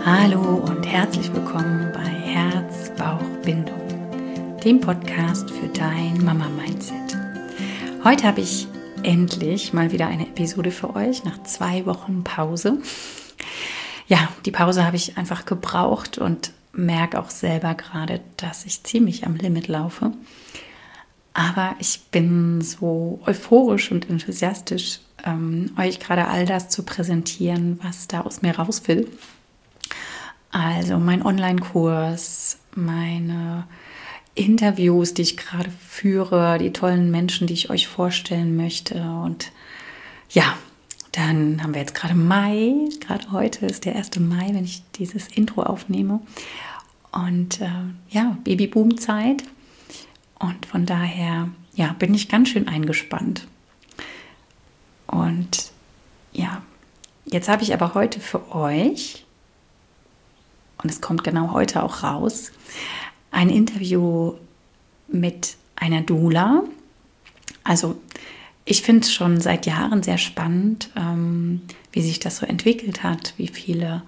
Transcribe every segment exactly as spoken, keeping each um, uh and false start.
Hallo und herzlich willkommen bei Herz, Bauch, Bindung, dem Podcast für dein Mama-Mindset. Heute habe ich endlich mal wieder eine Episode für euch nach zwei Wochen Pause. Ja, die Pause habe ich einfach gebraucht und merke auch selber gerade, dass ich ziemlich am Limit laufe. Aber ich bin so euphorisch und enthusiastisch, ähm, euch gerade all das zu präsentieren, was da aus mir raus will. Also mein Online-Kurs, meine Interviews, die ich gerade führe, die tollen Menschen, die ich euch vorstellen möchte. Und ja, dann haben wir jetzt gerade Mai, gerade heute ist der erste Mai, wenn ich dieses Intro aufnehme. Und äh, ja, Babyboom-Zeit. Und von daher, ja, bin ich ganz schön eingespannt. Und ja, jetzt habe ich aber heute für euch, und es kommt genau heute auch raus, ein Interview mit einer Doula. Also ich finde es schon seit Jahren sehr spannend, ähm, wie sich das so entwickelt hat, wie viele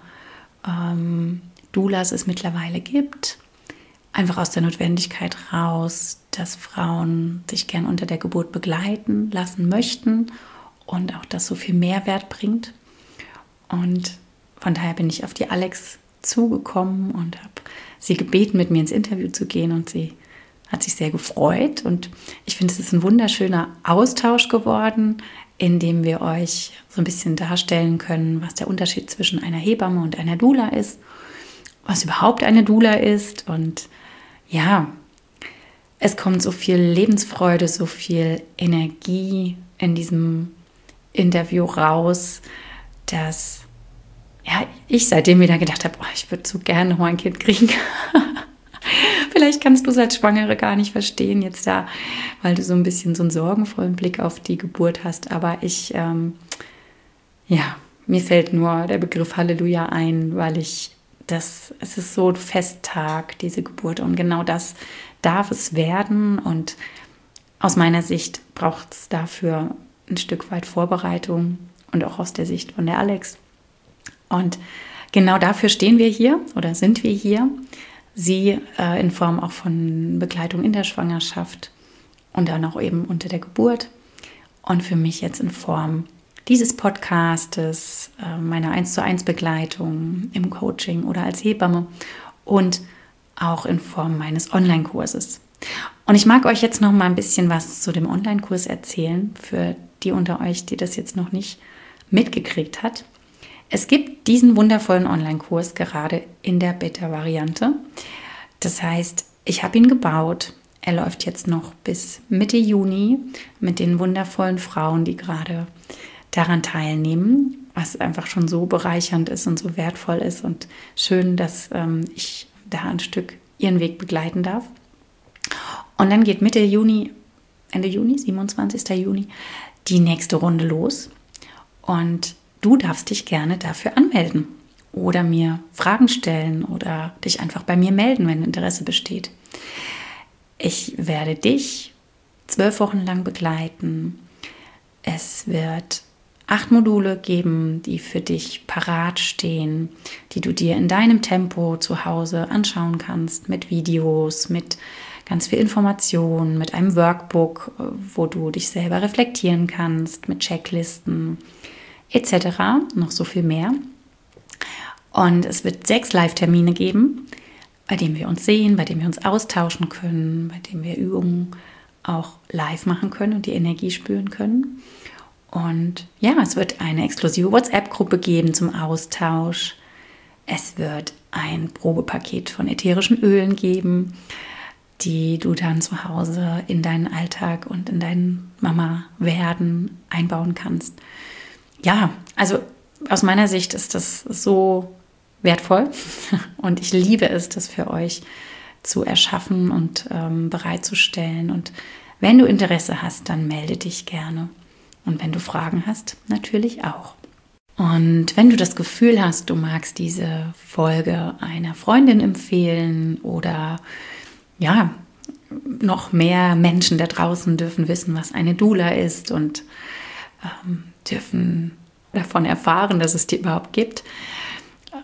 ähm, Doulas es mittlerweile gibt. Einfach aus der Notwendigkeit raus, dass Frauen sich gern unter der Geburt begleiten lassen möchten und auch das so viel Mehrwert bringt. Und von daher bin ich auf die Alex zugekommen und habe sie gebeten, mit mir ins Interview zu gehen, und sie hat sich sehr gefreut. Und ich finde, es ist ein wunderschöner Austausch geworden, in dem wir euch so ein bisschen darstellen können, was der Unterschied zwischen einer Hebamme und einer Doula ist, was überhaupt eine Doula ist. Und ja, es kommt so viel Lebensfreude, so viel Energie in diesem Interview raus, dass ja, ich seitdem wieder gedacht habe, oh, ich würde so gerne noch mal ein Kind kriegen. Vielleicht kannst du es als Schwangere gar nicht verstehen jetzt da, weil du so ein bisschen so einen sorgenvollen Blick auf die Geburt hast. Aber ich, ähm, ja, mir fällt nur der Begriff Halleluja ein, weil ich das, es ist so ein Festtag, diese Geburt. Und genau das darf es werden. Und aus meiner Sicht braucht es dafür ein Stück weit Vorbereitung und auch aus der Sicht von der Alex. Und genau dafür stehen wir hier oder sind wir hier. Sie äh, in Form auch von Begleitung in der Schwangerschaft und dann auch eben unter der Geburt. Und für mich jetzt in Form dieses Podcastes, äh, meiner eins zu eins Begleitung im Coaching oder als Hebamme und auch in Form meines Online-Kurses. Und ich mag euch jetzt noch mal ein bisschen was zu dem Online-Kurs erzählen, für die unter euch, die das jetzt noch nicht mitgekriegt hat. Es gibt diesen wundervollen Online-Kurs gerade in der Beta-Variante. Das heißt, ich habe ihn gebaut. Er läuft jetzt noch bis Mitte Juni mit den wundervollen Frauen, die gerade daran teilnehmen, was einfach schon so bereichernd ist und so wertvoll ist und schön, dass ähm, ich da ein Stück ihren Weg begleiten darf. Und dann geht Mitte Juni, Ende Juni, siebenundzwanzigster Juni, die nächste Runde los. Und du darfst dich gerne dafür anmelden oder mir Fragen stellen oder dich einfach bei mir melden, wenn Interesse besteht. Ich werde dich zwölf Wochen lang begleiten. Es wird acht Module geben, die für dich parat stehen, die du dir in deinem Tempo zu Hause anschauen kannst, mit Videos, mit ganz viel Information, mit einem Workbook, wo du dich selber reflektieren kannst, mit Checklisten et cetera, noch so viel mehr. Und es wird sechs Live-Termine geben, bei denen wir uns sehen, bei denen wir uns austauschen können, bei denen wir Übungen auch live machen können und die Energie spüren können. Und ja, es wird eine exklusive WhatsApp-Gruppe geben zum Austausch. Es wird ein Probepaket von ätherischen Ölen geben, die du dann zu Hause in deinen Alltag und in dein Mama-Werden einbauen kannst. Ja, also aus meiner Sicht ist das so wertvoll und ich liebe es, das für euch zu erschaffen und ähm, bereitzustellen. Und wenn du Interesse hast, dann melde dich gerne. Und wenn du Fragen hast, natürlich auch. Und wenn du das Gefühl hast, du magst diese Folge einer Freundin empfehlen oder ja, noch mehr Menschen da draußen dürfen wissen, was eine Doula ist und ähm, dürfen davon erfahren, dass es die überhaupt gibt,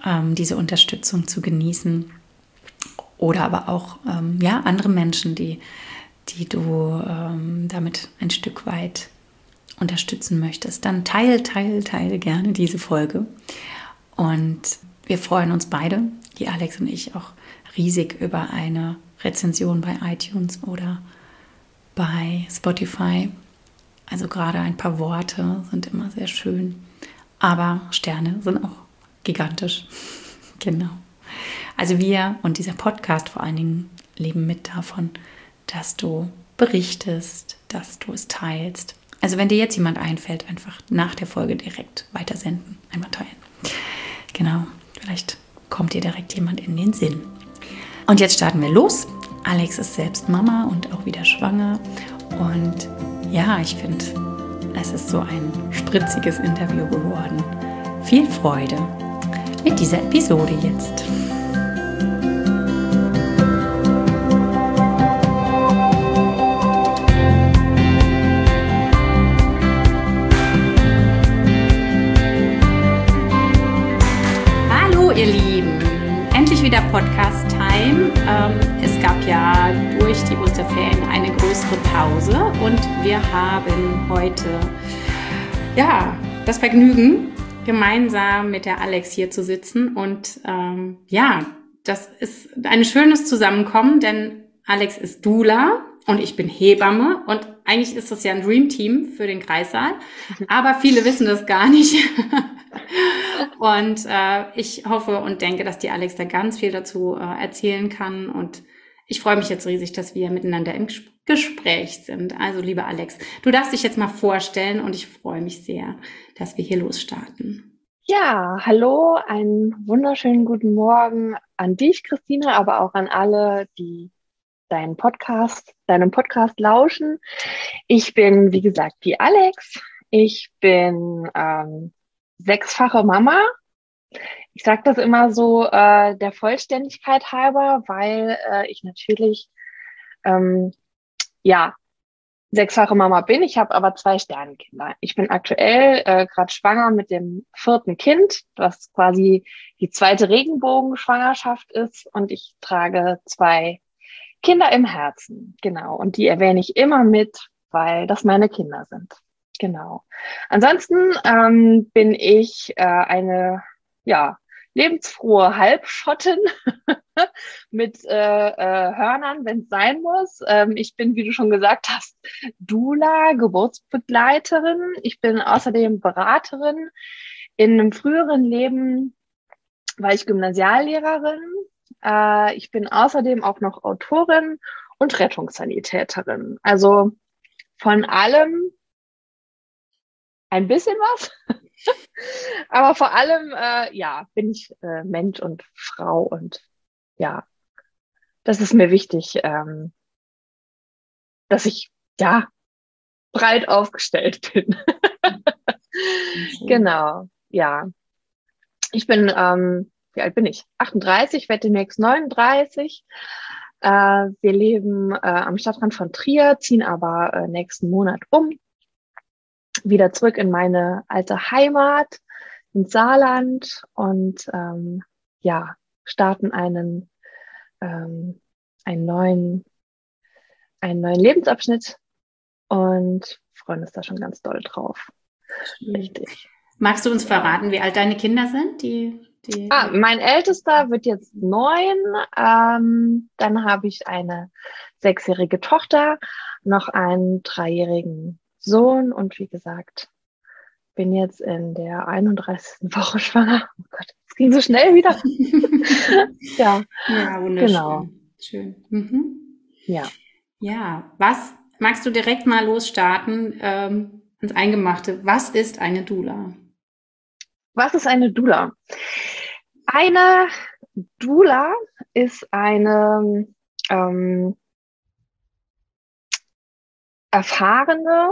ähm, diese Unterstützung zu genießen. Oder aber auch ähm, ja, andere Menschen, die, die du ähm, damit ein Stück weit unterstützen möchtest, dann teile, teile, teile gerne diese Folge. Und wir freuen uns beide, die Alex und ich, auch riesig über eine Rezension bei iTunes oder bei Spotify. Also gerade ein paar Worte sind immer sehr schön, aber Sterne sind auch gigantisch. Genau. Also wir und dieser Podcast vor allen Dingen leben mit davon, dass du berichtest, dass du es teilst. Also wenn dir jetzt jemand einfällt, einfach nach der Folge direkt weitersenden, einmal teilen. Genau, vielleicht kommt dir direkt jemand in den Sinn. Und jetzt starten wir los. Alex ist selbst Mama und auch wieder schwanger. Und ja, ich finde, es ist so ein spritziges Interview geworden. Viel Freude mit dieser Episode jetzt. Ihr Lieben, endlich wieder Podcast-Time. Ähm, es gab ja durch die Osterferien eine größere Pause und wir haben heute ja, das Vergnügen, gemeinsam mit der Alex hier zu sitzen. Und ähm, ja, das ist ein schönes Zusammenkommen, denn Alex ist Doula und ich bin Hebamme und eigentlich ist das ja ein Dream-Team für den Kreissaal, aber viele wissen das gar nicht. Und äh, ich hoffe und denke, dass die Alex da ganz viel dazu äh, erzählen kann. Und ich freue mich jetzt riesig, dass wir miteinander im Ges- Gespräch sind. Also, liebe Alex, du darfst dich jetzt mal vorstellen und ich freue mich sehr, dass wir hier losstarten. Ja, hallo, einen wunderschönen guten Morgen an dich, Christine, aber auch an alle, die deinen Podcast, deinem Podcast lauschen. Ich bin, wie gesagt, die Alex. Ich bin ähm, sechsfache Mama. Ich sage das immer so äh, der Vollständigkeit halber, weil äh, ich natürlich ähm, ja sechsfache Mama bin. Ich habe aber zwei Sternenkinder. Ich bin aktuell äh, gerade schwanger mit dem vierten Kind, was quasi die zweite Regenbogenschwangerschaft ist. Und ich trage zwei Kinder im Herzen. Genau. Und die erwähne ich immer mit, weil das meine Kinder sind. Genau. Ansonsten ähm, bin ich äh, eine, ja, lebensfrohe Halbschottin mit äh, äh, Hörnern, wenn es sein muss. Ähm, ich bin, wie du schon gesagt hast, Doula, Geburtsbegleiterin. Ich bin außerdem Beraterin. In einem früheren Leben war ich Gymnasiallehrerin. Äh, ich bin außerdem auch noch Autorin und Rettungssanitäterin. Also von allem ein bisschen was. Aber vor allem, äh, ja, bin ich äh, Mensch und Frau und ja, das ist mir wichtig, ähm, dass ich, ja, breit aufgestellt bin. Genau, ja. Ich bin, ähm, wie alt bin ich? achtunddreißig, werde demnächst neununddreißig. Äh, wir leben äh, am Stadtrand von Trier, ziehen aber äh, nächsten Monat um. Wieder zurück in meine alte Heimat, ins Saarland und ähm, ja, starten einen, ähm, einen neuen, einen neuen Lebensabschnitt und freuen uns da schon ganz doll drauf. Richtig. Magst du uns verraten, wie alt deine Kinder sind? Die, die Ah, mein Ältester wird jetzt neun. Ähm, dann habe ich eine sechsjährige Tochter, noch einen dreijährigen Sohn und wie gesagt, bin jetzt in der einunddreißigsten Woche schwanger. Oh Gott, es ging so schnell wieder. Ja, ja, wunderschön. genau. Schön. Mhm. Ja. Ja, was magst du direkt mal losstarten ähm, ins Eingemachte? Was ist eine Doula? Was ist eine Doula? Eine Doula ist eine ähm, erfahrene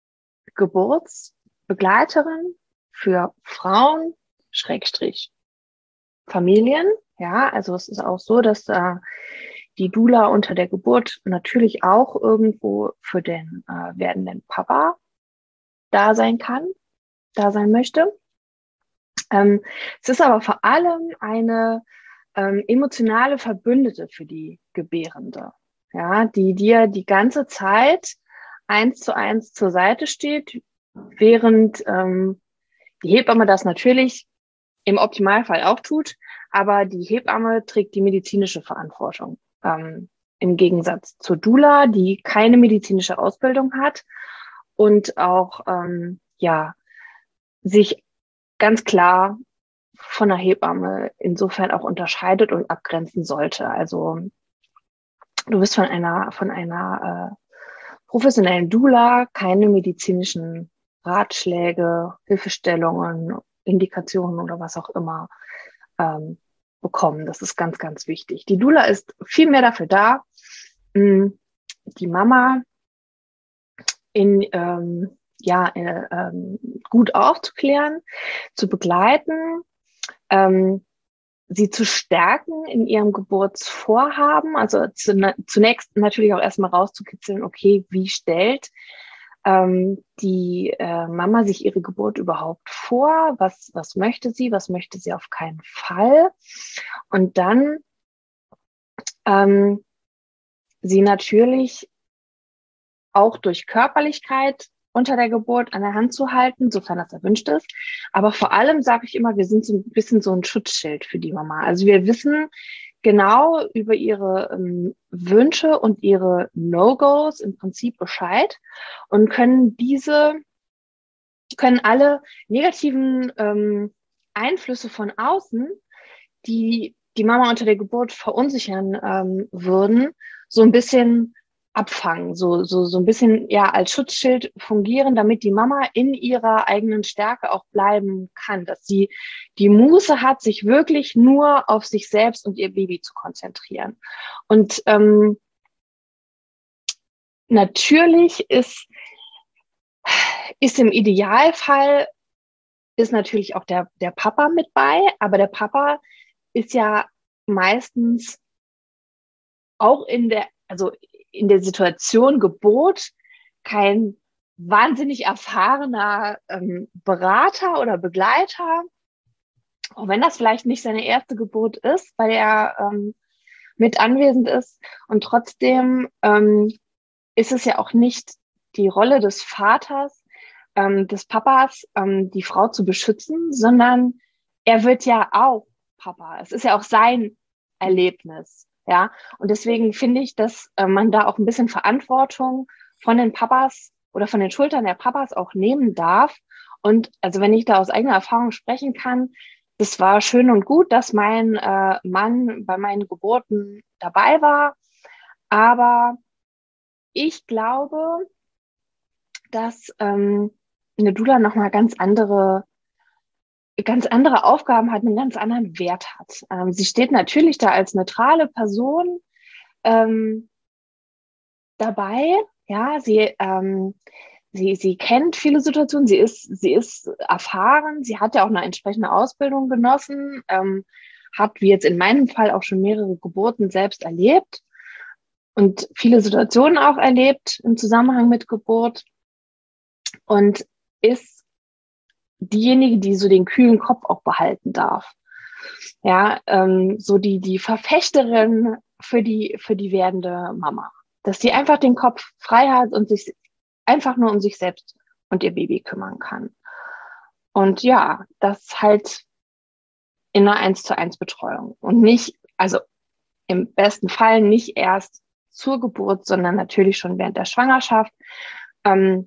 Geburtsbegleiterin für Frauen, Schrägstrich, Familien. Ja, also es ist auch so, dass äh, die Doula unter der Geburt natürlich auch irgendwo für den äh, werdenden Papa da sein kann, da sein möchte. Ähm, es ist aber vor allem eine ähm, emotionale Verbündete für die Gebärende, ja, die dir die ganze Zeit eins zu eins zur Seite steht, während ähm, die Hebamme das natürlich im Optimalfall auch tut, aber die Hebamme trägt die medizinische Verantwortung. Ähm, im Gegensatz zur Doula, die keine medizinische Ausbildung hat und auch ähm, ja sich ganz klar von der Hebamme insofern auch unterscheidet und abgrenzen sollte. Also du wirst von einer von einer äh, professionellen Doula keine medizinischen Ratschläge, Hilfestellungen, Indikationen oder was auch immer ähm, bekommen. Das ist ganz, ganz wichtig. Die Doula ist viel mehr dafür da, mh, die Mama in ähm, ja äh, ähm, gut aufzuklären, zu begleiten, ähm, sie zu stärken in ihrem Geburtsvorhaben, also zu, zunächst natürlich auch erstmal rauszukitzeln, okay, wie stellt ähm, die äh, Mama sich ihre Geburt überhaupt vor, was, was möchte sie, was möchte sie auf keinen Fall, und dann ähm, sie natürlich auch durch Körperlichkeit unter der Geburt an der Hand zu halten, sofern das erwünscht ist. Aber vor allem sage ich immer, wir sind so ein bisschen so ein Schutzschild für die Mama. Also wir wissen genau über ihre ähm, Wünsche und ihre No-Gos im Prinzip Bescheid und können diese, können alle negativen ähm, Einflüsse von außen, die die Mama unter der Geburt verunsichern ähm, würden, so ein bisschen abfangen, so, so, so ein bisschen ja als Schutzschild fungieren, damit die Mama in ihrer eigenen Stärke auch bleiben kann, dass sie die Muße hat, sich wirklich nur auf sich selbst und ihr Baby zu konzentrieren. Und ähm, natürlich ist, ist im Idealfall ist natürlich auch der, der Papa mit bei, aber der Papa ist ja meistens auch in der, also in der Situation Geburt kein wahnsinnig erfahrener ähm, Berater oder Begleiter, auch wenn das vielleicht nicht seine erste Geburt ist, weil er ähm, mit anwesend ist. Und trotzdem ähm, ist es ja auch nicht die Rolle des Vaters, ähm, des Papas, ähm, die Frau zu beschützen, sondern er wird ja auch Papa. Es ist ja auch sein Erlebnis. Ja, und deswegen finde ich, dass äh, man da auch ein bisschen Verantwortung von den Papas oder von den Schultern der Papas auch nehmen darf. Und also wenn ich da aus eigener Erfahrung sprechen kann, das war schön und gut, dass mein äh, Mann bei meinen Geburten dabei war. Aber ich glaube, dass ähm, eine Doula nochmal ganz andere, ganz andere Aufgaben hat, einen ganz anderen Wert hat. Ähm, sie steht natürlich da als neutrale Person ähm, dabei. Ja, sie, ähm, sie, sie kennt viele Situationen, sie ist, sie ist erfahren, sie hat ja auch eine entsprechende Ausbildung genossen, ähm, hat, wie jetzt in meinem Fall, auch schon mehrere Geburten selbst erlebt und viele Situationen auch erlebt im Zusammenhang mit Geburt und ist diejenige, die so den kühlen Kopf auch behalten darf. Ja, ähm, so die, die Verfechterin für die, für die werdende Mama. Dass sie einfach den Kopf frei hat und sich einfach nur um sich selbst und ihr Baby kümmern kann. Und ja, das halt in einer eins zu eins Betreuung und nicht, also im besten Fall nicht erst zur Geburt, sondern natürlich schon während der Schwangerschaft, ähm,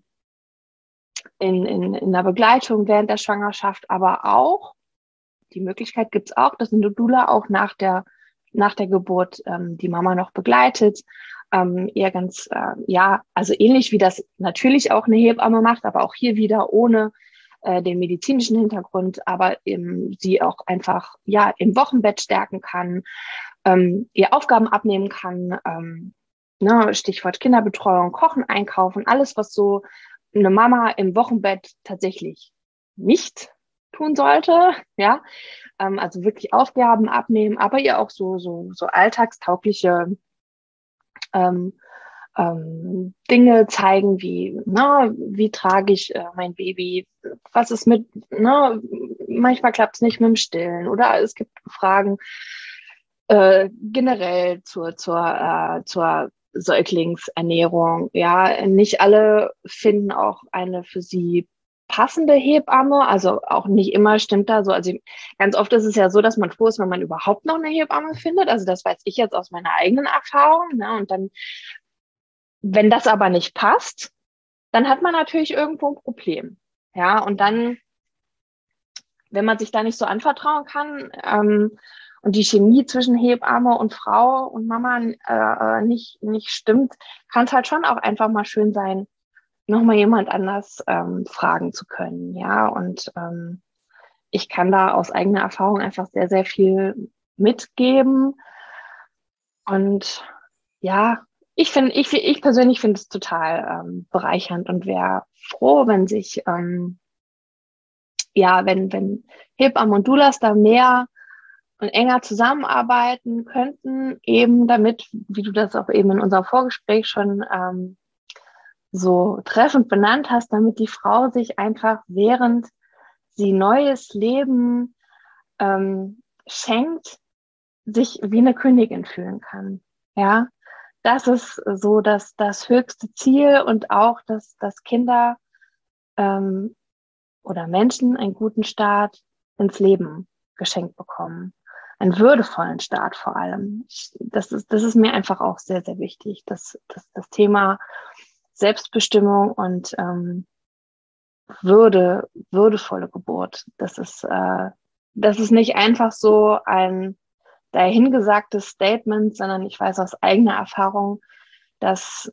in, in, in der Begleitung während der Schwangerschaft, aber auch, die Möglichkeit gibt es auch, dass eine Doula auch nach der, nach der Geburt ähm, die Mama noch begleitet, ähm, eher ganz, äh, ja, also ähnlich wie das natürlich auch eine Hebamme macht, aber auch hier wieder ohne äh, den medizinischen Hintergrund, aber eben sie auch einfach, ja, im Wochenbett stärken kann, ähm, ihr Aufgaben abnehmen kann, ähm, ne, Stichwort Kinderbetreuung, Kochen, Einkaufen, alles, was so eine Mama im Wochenbett tatsächlich nicht tun sollte, ja, ähm, also wirklich Aufgaben abnehmen, aber ihr auch so so so alltagstaugliche ähm, ähm, Dinge zeigen wie, na, wie trage ich äh, mein Baby, was ist mit, na, manchmal klappt es nicht mit dem Stillen oder es gibt Fragen äh, generell zur, zur, äh, zur Säuglingsernährung. Ja, nicht alle finden auch eine für sie passende Hebamme, also auch nicht immer stimmt da so. Also ganz oft ist es ja so, dass man froh ist, wenn man überhaupt noch eine Hebamme findet. Also das weiß ich jetzt aus meiner eigenen Erfahrung. Ne? Und dann, wenn das aber nicht passt, dann hat man natürlich irgendwo ein Problem. Ja, und dann, wenn man sich da nicht so anvertrauen kann, ähm, und die Chemie zwischen Hebamme und Frau und Mama äh, nicht, nicht stimmt, kann es halt schon auch einfach mal schön sein, nochmal jemand anders ähm, fragen zu können. Ja, und ähm, ich kann da aus eigener Erfahrung einfach sehr, sehr viel mitgeben. Und ja, ich finde, ich, ich persönlich finde es total ähm, bereichernd und wäre froh, wenn sich, ähm, ja, wenn, wenn Hebammen und Doulas da mehr und enger zusammenarbeiten könnten, eben damit, wie du das auch eben in unserem Vorgespräch schon ähm, so treffend benannt hast, damit die Frau sich einfach, während sie neues Leben ähm, schenkt, sich wie eine Königin fühlen kann. Ja, das ist so das, das höchste Ziel und auch, dass, dass Kinder ähm, oder Menschen einen guten Start ins Leben geschenkt bekommen. Einen würdevollen Start vor allem. Ich, das ist, das ist mir einfach auch sehr, sehr wichtig, dass, dass das Thema Selbstbestimmung und ähm, Würde, würdevolle Geburt, das ist, äh, das ist nicht einfach so ein dahingesagtes Statement, sondern ich weiß aus eigener Erfahrung, dass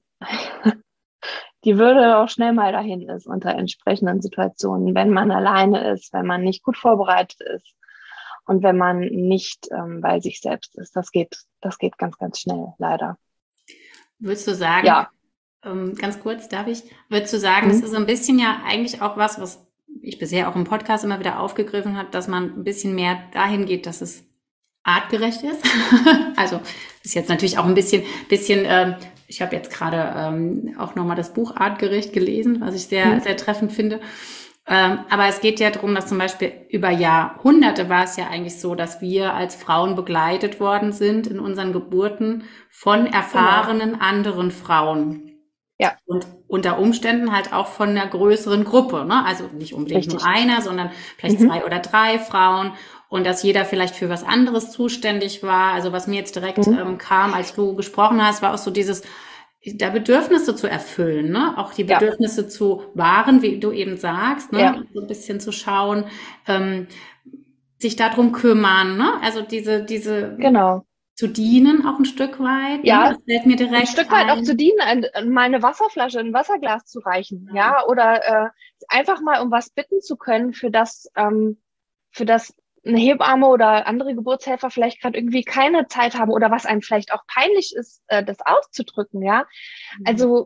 die Würde auch schnell mal dahin ist unter entsprechenden Situationen, wenn man alleine ist, wenn man nicht gut vorbereitet ist und wenn man nicht ähm, bei sich selbst ist. Das geht, das geht ganz, ganz schnell, leider. Würdest du sagen, ja. ähm, ganz kurz, darf ich, würdest du sagen, Mhm. das ist so ein bisschen ja eigentlich auch was, was ich bisher auch im Podcast immer wieder aufgegriffen habe, dass man ein bisschen mehr dahin geht, dass es artgerecht ist. Also ist jetzt natürlich auch ein bisschen, bisschen ähm, ich habe jetzt gerade ähm, auch nochmal das Buch Artgerecht gelesen, was ich sehr, Mhm. sehr treffend finde. Ähm, aber es geht ja darum, dass zum Beispiel über Jahrhunderte war es ja eigentlich so, dass wir als Frauen begleitet worden sind in unseren Geburten von erfahrenen genau. anderen Frauen. Ja. Und unter Umständen halt auch von einer größeren Gruppe, ne? Also nicht unbedingt Richtig. nur einer, sondern vielleicht mhm. zwei oder drei Frauen. Und dass jeder vielleicht für was anderes zuständig war. Also was mir jetzt direkt mhm. ähm, kam, als du gesprochen hast, war auch so dieses, da Bedürfnisse zu erfüllen, ne? Auch die Bedürfnisse ja. zu wahren, wie du eben sagst, ne? Ja. So ein bisschen zu schauen, ähm, sich darum kümmern, ne? Also diese, diese genau. zu dienen auch ein Stück weit. Ja, ne? Das fällt mir direkt ein Stück weit ein. auch zu dienen, ein, mal eine Wasserflasche, ein Wasserglas zu reichen, ja, ja? Oder äh, einfach mal um was bitten zu können, für das, ähm, für das eine Hebamme oder andere Geburtshelfer vielleicht gerade irgendwie keine Zeit haben oder was einem vielleicht auch peinlich ist, äh, das auszudrücken, ja. Mhm. Also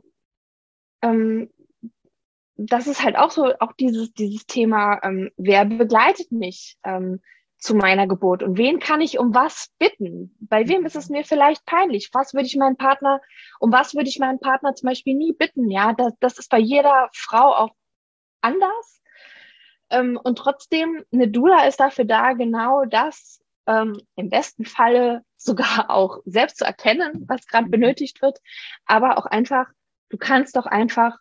ähm, das ist halt auch so, auch dieses, dieses Thema, ähm, wer begleitet mich ähm, zu meiner Geburt und wen kann ich um was bitten? Bei wem ist es mir vielleicht peinlich? Was würde ich meinen Partner, um was würde ich meinen Partner zum Beispiel nie bitten? Ja, das, das ist bei jeder Frau auch anders. Ähm, und trotzdem, eine Doula ist dafür da, genau das ähm, im besten Falle sogar auch selbst zu erkennen, was gerade benötigt wird, aber auch einfach, du kannst doch einfach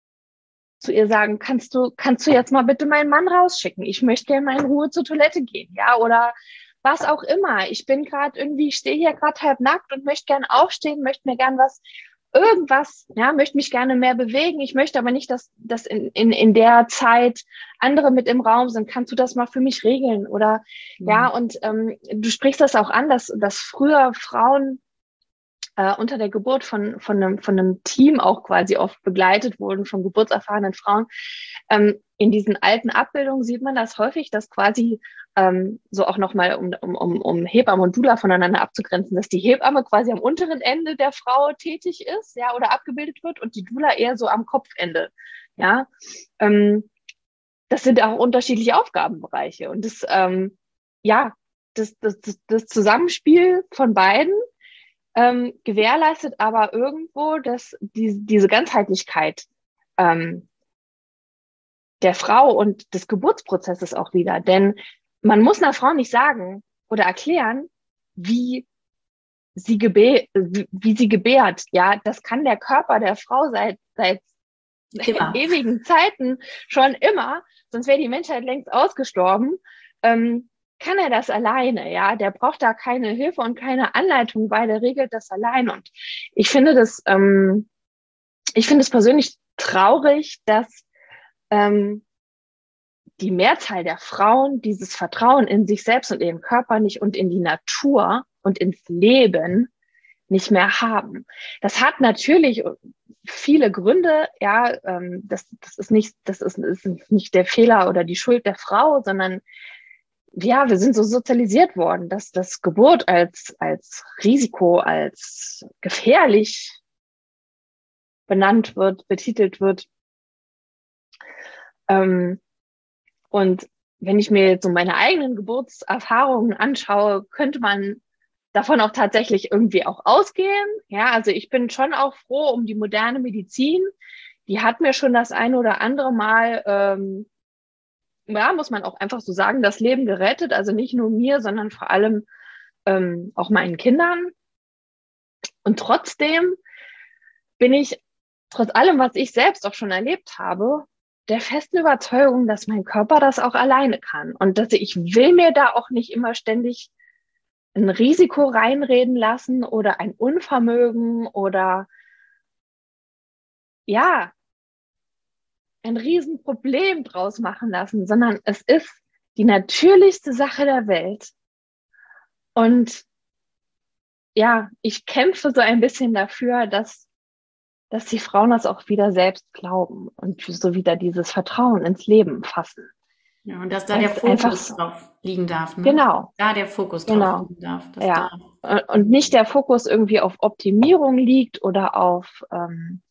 zu ihr sagen, kannst du, kannst du jetzt mal bitte meinen Mann rausschicken? Ich möchte gerne mal in Ruhe zur Toilette gehen, ja, oder was auch immer. Ich bin gerade irgendwie, ich stehe hier gerade halb nackt und möchte gerne aufstehen, möchte mir gern was, irgendwas, ja, möchte mich gerne mehr bewegen. Ich möchte aber nicht, dass, dass in, in, in der Zeit andere mit im Raum sind. Kannst du das mal für mich regeln? Oder, mhm. ja, und ähm, du sprichst das auch an, dass, dass früher Frauen äh, unter der Geburt von, von, einem, von einem Team auch quasi oft begleitet wurden, von geburtserfahrenen Frauen. Ähm, in diesen alten Abbildungen sieht man das häufig, dass quasi ähm, so auch nochmal, um, um, um, um Hebamme und Doula voneinander abzugrenzen, dass die Hebamme quasi am unteren Ende der Frau tätig ist, ja, oder abgebildet wird und die Doula eher so am Kopfende, ja. Ähm, das sind auch unterschiedliche Aufgabenbereiche und das, ähm, ja, das, das, das, das Zusammenspiel von beiden ähm, gewährleistet aber irgendwo, dass die, diese Ganzheitlichkeit ähm, der Frau und des Geburtsprozesses auch wieder. Denn man muss einer Frau nicht sagen oder erklären, wie sie gebä wie, wie sie gebärt. Ja, das kann der Körper der Frau seit, seit Immer. ewigen Zeiten schon immer, sonst wäre die Menschheit längst ausgestorben. Ähm, kann er das alleine, ja, der braucht da keine Hilfe und keine Anleitung, weil der regelt das allein. Und ich finde das, ähm, ich finde es persönlich traurig, dass ähm, die Mehrzahl der Frauen dieses Vertrauen in sich selbst und ihren Körper nicht und in die Natur und ins Leben nicht mehr haben. Das hat natürlich viele Gründe, ja, ähm, das, das ist nicht, das ist, ist nicht der Fehler oder die Schuld der Frau, sondern ja, wir sind so sozialisiert worden, dass das Geburt als, als Risiko, als gefährlich benannt wird, betitelt wird. Ähm, und wenn ich mir jetzt so meine eigenen Geburtserfahrungen anschaue, könnte man davon auch tatsächlich irgendwie auch ausgehen. Ja, also ich bin schon auch froh um die moderne Medizin. Die hat mir schon das eine oder andere Mal, ähm, ja, muss man auch einfach so sagen, das Leben gerettet. Also nicht nur mir, sondern vor allem ähm, auch meinen Kindern. Und trotzdem bin ich, trotz allem, was ich selbst auch schon erlebt habe, der festen Überzeugung, dass mein Körper das auch alleine kann. Und dass ich will mir da auch nicht immer ständig ein Risiko reinreden lassen oder ein Unvermögen oder ja, ein Riesenproblem draus machen lassen, sondern es ist die natürlichste Sache der Welt. Und ja, ich kämpfe so ein bisschen dafür, dass, dass die Frauen das auch wieder selbst glauben und so wieder dieses Vertrauen ins Leben fassen. Ja, und dass da Weil der es einfach Fokus so, drauf liegen darf, ne? genau, Da der Fokus drauf genau, liegen darf. Dass ja. da Und nicht der Fokus irgendwie auf Optimierung liegt oder auf, ähm,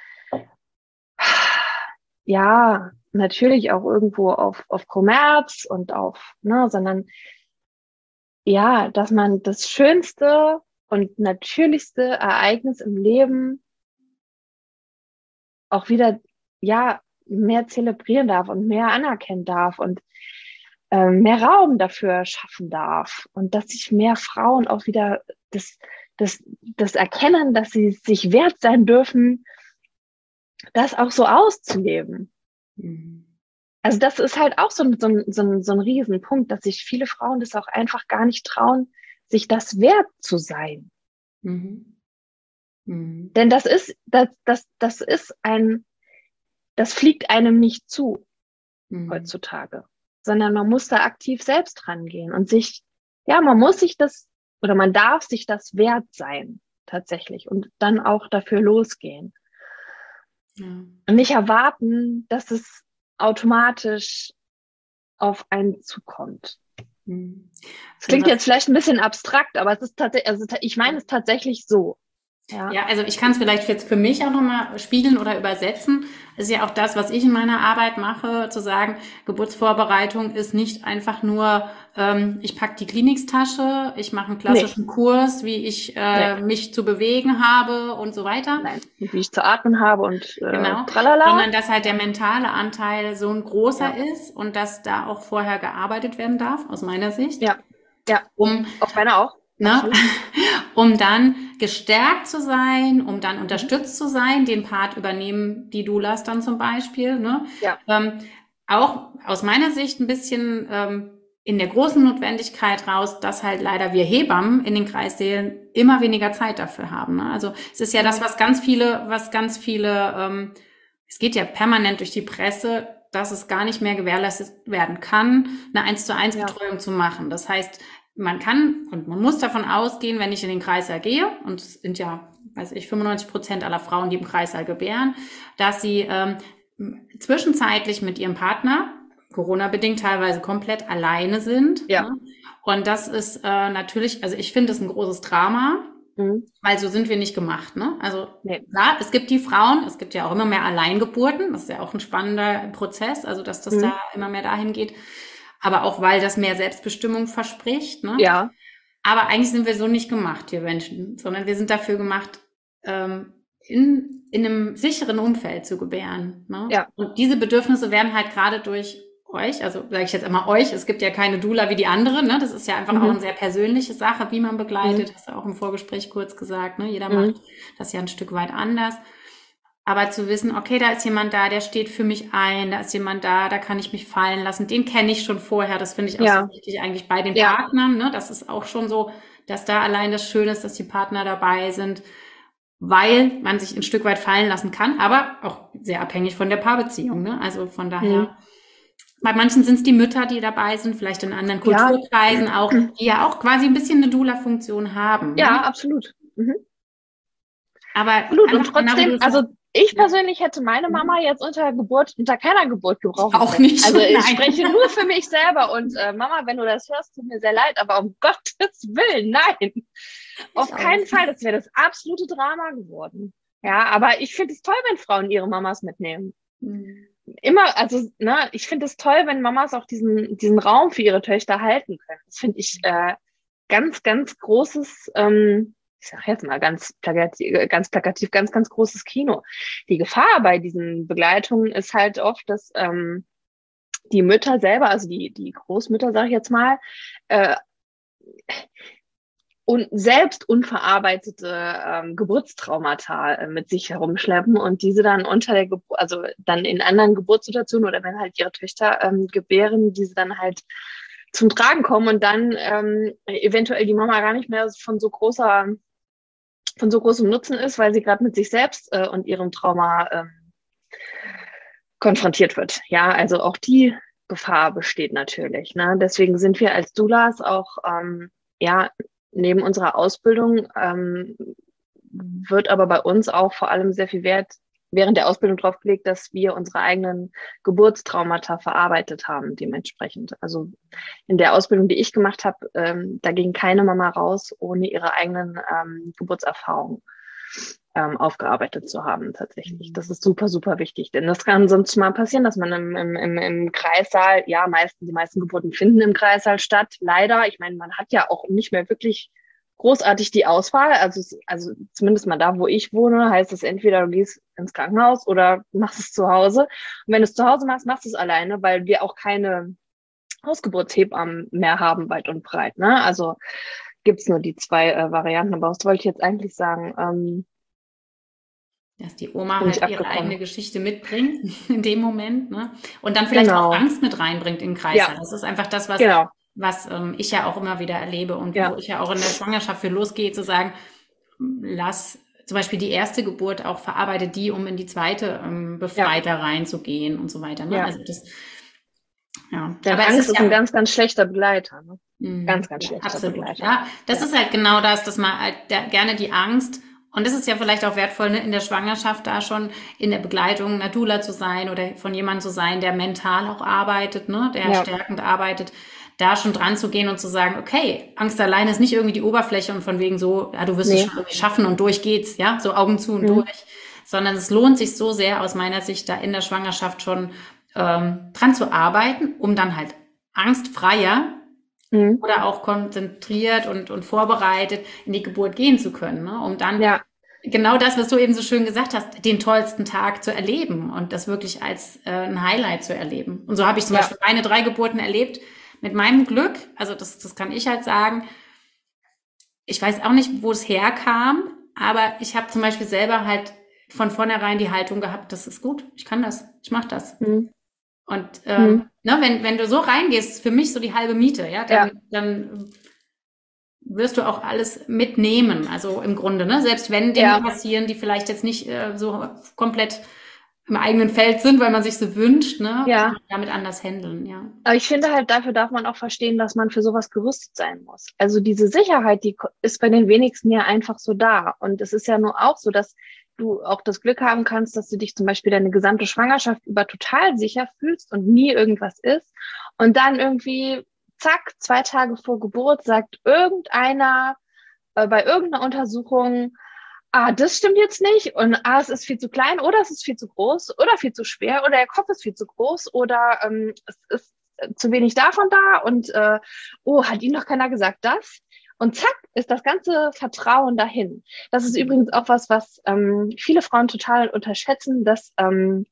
ja, natürlich auch irgendwo auf, auf Kommerz und auf, ne, sondern ja, dass man das schönste und natürlichste Ereignis im Leben auch wieder, ja, mehr zelebrieren darf und mehr anerkennen darf und ähm, mehr Raum dafür schaffen darf und dass sich mehr Frauen auch wieder das, das, das erkennen, dass sie sich wert sein dürfen, das auch so auszuleben. Mhm. Also das ist halt auch so ein, so ein, so ein, so ein Riesenpunkt, dass sich viele Frauen das auch einfach gar nicht trauen, sich das wert zu sein. Mhm. Mhm. Denn das ist, das, das, das ist ein, das fliegt einem nicht zu Mhm. heutzutage, sondern man muss da aktiv selbst rangehen und sich, ja, man muss sich das oder man darf sich das wert sein, tatsächlich, und dann auch dafür losgehen. Ja. Und nicht erwarten, dass es automatisch auf einen zukommt. Mhm. Es Also klingt was jetzt vielleicht ein bisschen abstrakt, aber es ist tatsächlich, also ich meine es tatsächlich so. Ja, Ja, also ich kann es vielleicht jetzt für mich auch nochmal spiegeln oder übersetzen. Das ist ja auch das, was ich in meiner Arbeit mache, zu sagen, Geburtsvorbereitung ist nicht einfach nur, ähm, ich pack die Klinikstasche, ich mache einen nee, klassischen Kurs, wie ich nee, äh, mich zu bewegen habe und so weiter. nein. Und wie ich zu atmen habe und äh, Genau, tralala. sondern dass halt der Ja, mentale Anteil so ein großer ja, ist und dass da auch vorher gearbeitet werden darf, aus meiner Sicht, ja, ja. um Auf meiner auch, ne, absolut. um dann gestärkt zu sein, um dann Mhm. unterstützt zu sein. Den Part übernehmen die Doulas dann zum Beispiel. Ne? Ja, Ähm, auch aus meiner Sicht ein bisschen ähm, in der großen Notwendigkeit raus, dass halt leider wir Hebammen in den Kreissälen immer weniger Zeit dafür haben. Ne? Also es ist ja das, mhm. was ganz viele, was ganz viele, ähm, es geht ja permanent durch die Presse, dass es gar nicht mehr gewährleistet werden kann, eine eins zu eins Ja, Betreuung zu machen. Das heißt, man kann und man muss davon ausgehen, wenn ich in den Kreißsaal gehe, und es sind ja, weiß ich, fünfundneunzig Prozent aller Frauen, die im Kreißsaal gebären, dass sie ähm, zwischenzeitlich mit ihrem Partner, Corona-bedingt teilweise komplett alleine sind. ja. Ne? Und das ist äh, natürlich, also ich finde es ein großes Drama, Mhm. weil so sind wir nicht gemacht. Ne? Also Nee. klar, es gibt die Frauen, es gibt ja auch immer mehr Alleingeburten, das ist ja auch ein spannender Prozess, also dass das Mhm. da immer mehr dahin geht. Aber auch, weil das mehr Selbstbestimmung verspricht. Ne? Ja, Aber eigentlich sind wir so nicht gemacht, wir Menschen, sondern wir sind dafür gemacht, ähm, in, in einem sicheren Umfeld zu gebären. Ne? Ja. Und diese Bedürfnisse werden halt gerade durch euch, also sage ich jetzt immer euch, es gibt ja keine Doula wie die andere, ne? Das ist ja einfach mhm. auch eine sehr persönliche Sache, wie man begleitet, mhm. hast du auch im Vorgespräch kurz gesagt, ne? Jeder mhm. macht das ja ein Stück weit anders. Aber zu wissen, okay, da ist jemand da, der steht für mich ein, da ist jemand da, da kann ich mich fallen lassen, den kenne ich schon vorher, das finde ich auch ja. so wichtig eigentlich bei den ja. Partnern, ne? Das ist auch schon so, dass da allein das Schöne ist, dass die Partner dabei sind, weil man sich ein Stück weit fallen lassen kann, aber auch sehr abhängig von der Paarbeziehung, ne? Also von daher, mhm. bei manchen sind es die Mütter, die dabei sind, vielleicht in anderen Kulturkreisen ja. auch, die ja auch quasi ein bisschen eine Doula-Funktion haben. Ja, ne? absolut. Mhm. Aber absolut. Und trotzdem, genau, also ich persönlich hätte meine Mama jetzt unter Geburt, unter keiner Geburt gebraucht. Auch nicht. Also ich Nein. spreche nur für mich selber und äh, Mama, wenn du das hörst, tut mir sehr leid, aber um Gottes Willen, nein. Auf keinen Fall, das wäre das absolute Drama geworden. Ja, aber ich finde es toll, wenn Frauen ihre Mamas mitnehmen. Mhm. Immer, also, ne, ich finde es toll, wenn Mamas auch diesen, diesen Raum für ihre Töchter halten können. Das finde ich äh, ganz, ganz großes, ähm, ich sag jetzt mal ganz plakativ, ganz plakativ, ganz, ganz großes Kino. Die Gefahr bei diesen Begleitungen ist halt oft, dass ähm, die Mütter selber, also die, die Großmütter, sage ich jetzt mal, äh, und selbst unverarbeitete ähm, Geburtstraumata äh, mit sich herumschleppen und diese dann unter der Geburt, also dann in anderen Geburtssituationen oder wenn halt ihre Töchter ähm, gebären, diese dann halt zum Tragen kommen und dann ähm, eventuell die Mama gar nicht mehr von so großer, von so großem Nutzen ist, weil sie gerade mit sich selbst äh, und ihrem Trauma ähm, konfrontiert wird. Ja, also auch die Gefahr besteht natürlich. Ne? Deswegen sind wir als Doulas auch ähm, ja neben unserer Ausbildung ähm, wird aber bei uns auch vor allem sehr viel Wert während der Ausbildung drauf gelegt, dass wir unsere eigenen Geburtstraumata verarbeitet haben dementsprechend. Also in der Ausbildung, die ich gemacht habe, ähm, da ging keine Mama raus, ohne ihre eigenen ähm, Geburtserfahrungen ähm, aufgearbeitet zu haben tatsächlich. Das ist super, super wichtig, denn das kann sonst mal passieren, dass man im, im, im, im Kreissaal, ja, meisten, die meisten Geburten finden im Kreissaal statt, leider. Ich meine, man hat ja auch nicht mehr wirklich großartig die Auswahl, also, also zumindest mal da, wo ich wohne, heißt es entweder du gehst ins Krankenhaus oder machst es zu Hause. Und wenn du es zu Hause machst, machst du es alleine, weil wir auch keine Hausgeburtshebammen mehr haben, weit und breit. Ne? Also gibt's nur die zwei äh, Varianten, aber was wollte ich jetzt eigentlich sagen? Ähm, Dass die Oma halt ihre eigene Geschichte mitbringt in dem Moment, ne? Und dann vielleicht genau. auch Angst mit reinbringt in den Kreis. Ja. Das ist einfach das, was, genau. was ähm, ich ja auch immer wieder erlebe und ja. wo ich ja auch in der Schwangerschaft für losgehe, zu sagen, lass zum Beispiel die erste Geburt auch verarbeite die, um in die zweite ähm, befreiter ja. reinzugehen und so weiter. Ne? Ja. Also das, ja. Der aber Angst es ist, ist ja, ein ganz, ganz schlechter Begleiter. Ne? Mhm. Ganz, ganz schlechter absolut. Begleiter. Ja, das ja. ist halt genau das, dass man halt der, gerne die Angst. Und das ist ja vielleicht auch wertvoll, ne, in der Schwangerschaft da schon in der Begleitung einer Doula zu sein oder von jemandem zu sein, der mental auch arbeitet, ne, der ja. stärkend arbeitet, da schon dran zu gehen und zu sagen, okay, Angst alleine ist nicht irgendwie die Oberfläche und von wegen so, ja, du wirst nee. es schon irgendwie schaffen und durch geht's, ja, so Augen zu und mhm. durch, sondern es lohnt sich so sehr aus meiner Sicht da in der Schwangerschaft schon ähm, dran zu arbeiten, um dann halt angstfreier Mhm. oder auch konzentriert und, und vorbereitet in die Geburt gehen zu können, ne? Um dann ja. genau das, was du eben so schön gesagt hast, den tollsten Tag zu erleben und das wirklich als äh, ein Highlight zu erleben. Und so habe ich zum ja. Beispiel meine drei Geburten erlebt mit meinem Glück, also das, das kann ich halt sagen. Ich weiß auch nicht, wo es herkam, aber ich habe zum Beispiel selber halt von vornherein die Haltung gehabt, das ist gut, ich kann das, ich mache das. Mhm. Und ähm, mhm. ne, wenn, wenn du so reingehst, ist für mich so die halbe Miete, ja, dann, ja. dann wirst du auch alles mitnehmen, also im Grunde, ne, selbst wenn Dinge ja. passieren, die vielleicht jetzt nicht äh, so komplett im eigenen Feld sind, weil man sich so wünscht, ne, ja. damit anders handeln, ja. Aber ich finde halt, dafür darf man auch verstehen, dass man für sowas gerüstet sein muss. Also diese Sicherheit, die ist bei den wenigsten ja einfach so da. Und es ist ja nur auch so, dass du auch das Glück haben kannst, dass du dich zum Beispiel deine gesamte Schwangerschaft über total sicher fühlst und nie irgendwas ist. Und dann irgendwie, zack, zwei Tage vor Geburt sagt irgendeiner äh, bei irgendeiner Untersuchung, ah, das stimmt jetzt nicht und ah, es ist viel zu klein oder es ist viel zu groß oder viel zu schwer oder der Kopf ist viel zu groß oder ähm, es ist zu wenig davon da und äh, oh, hat Ihnen doch keiner gesagt das? Und zack, ist das ganze Vertrauen dahin. Das ist übrigens auch was, was ähm, viele Frauen total unterschätzen, dass, ähm,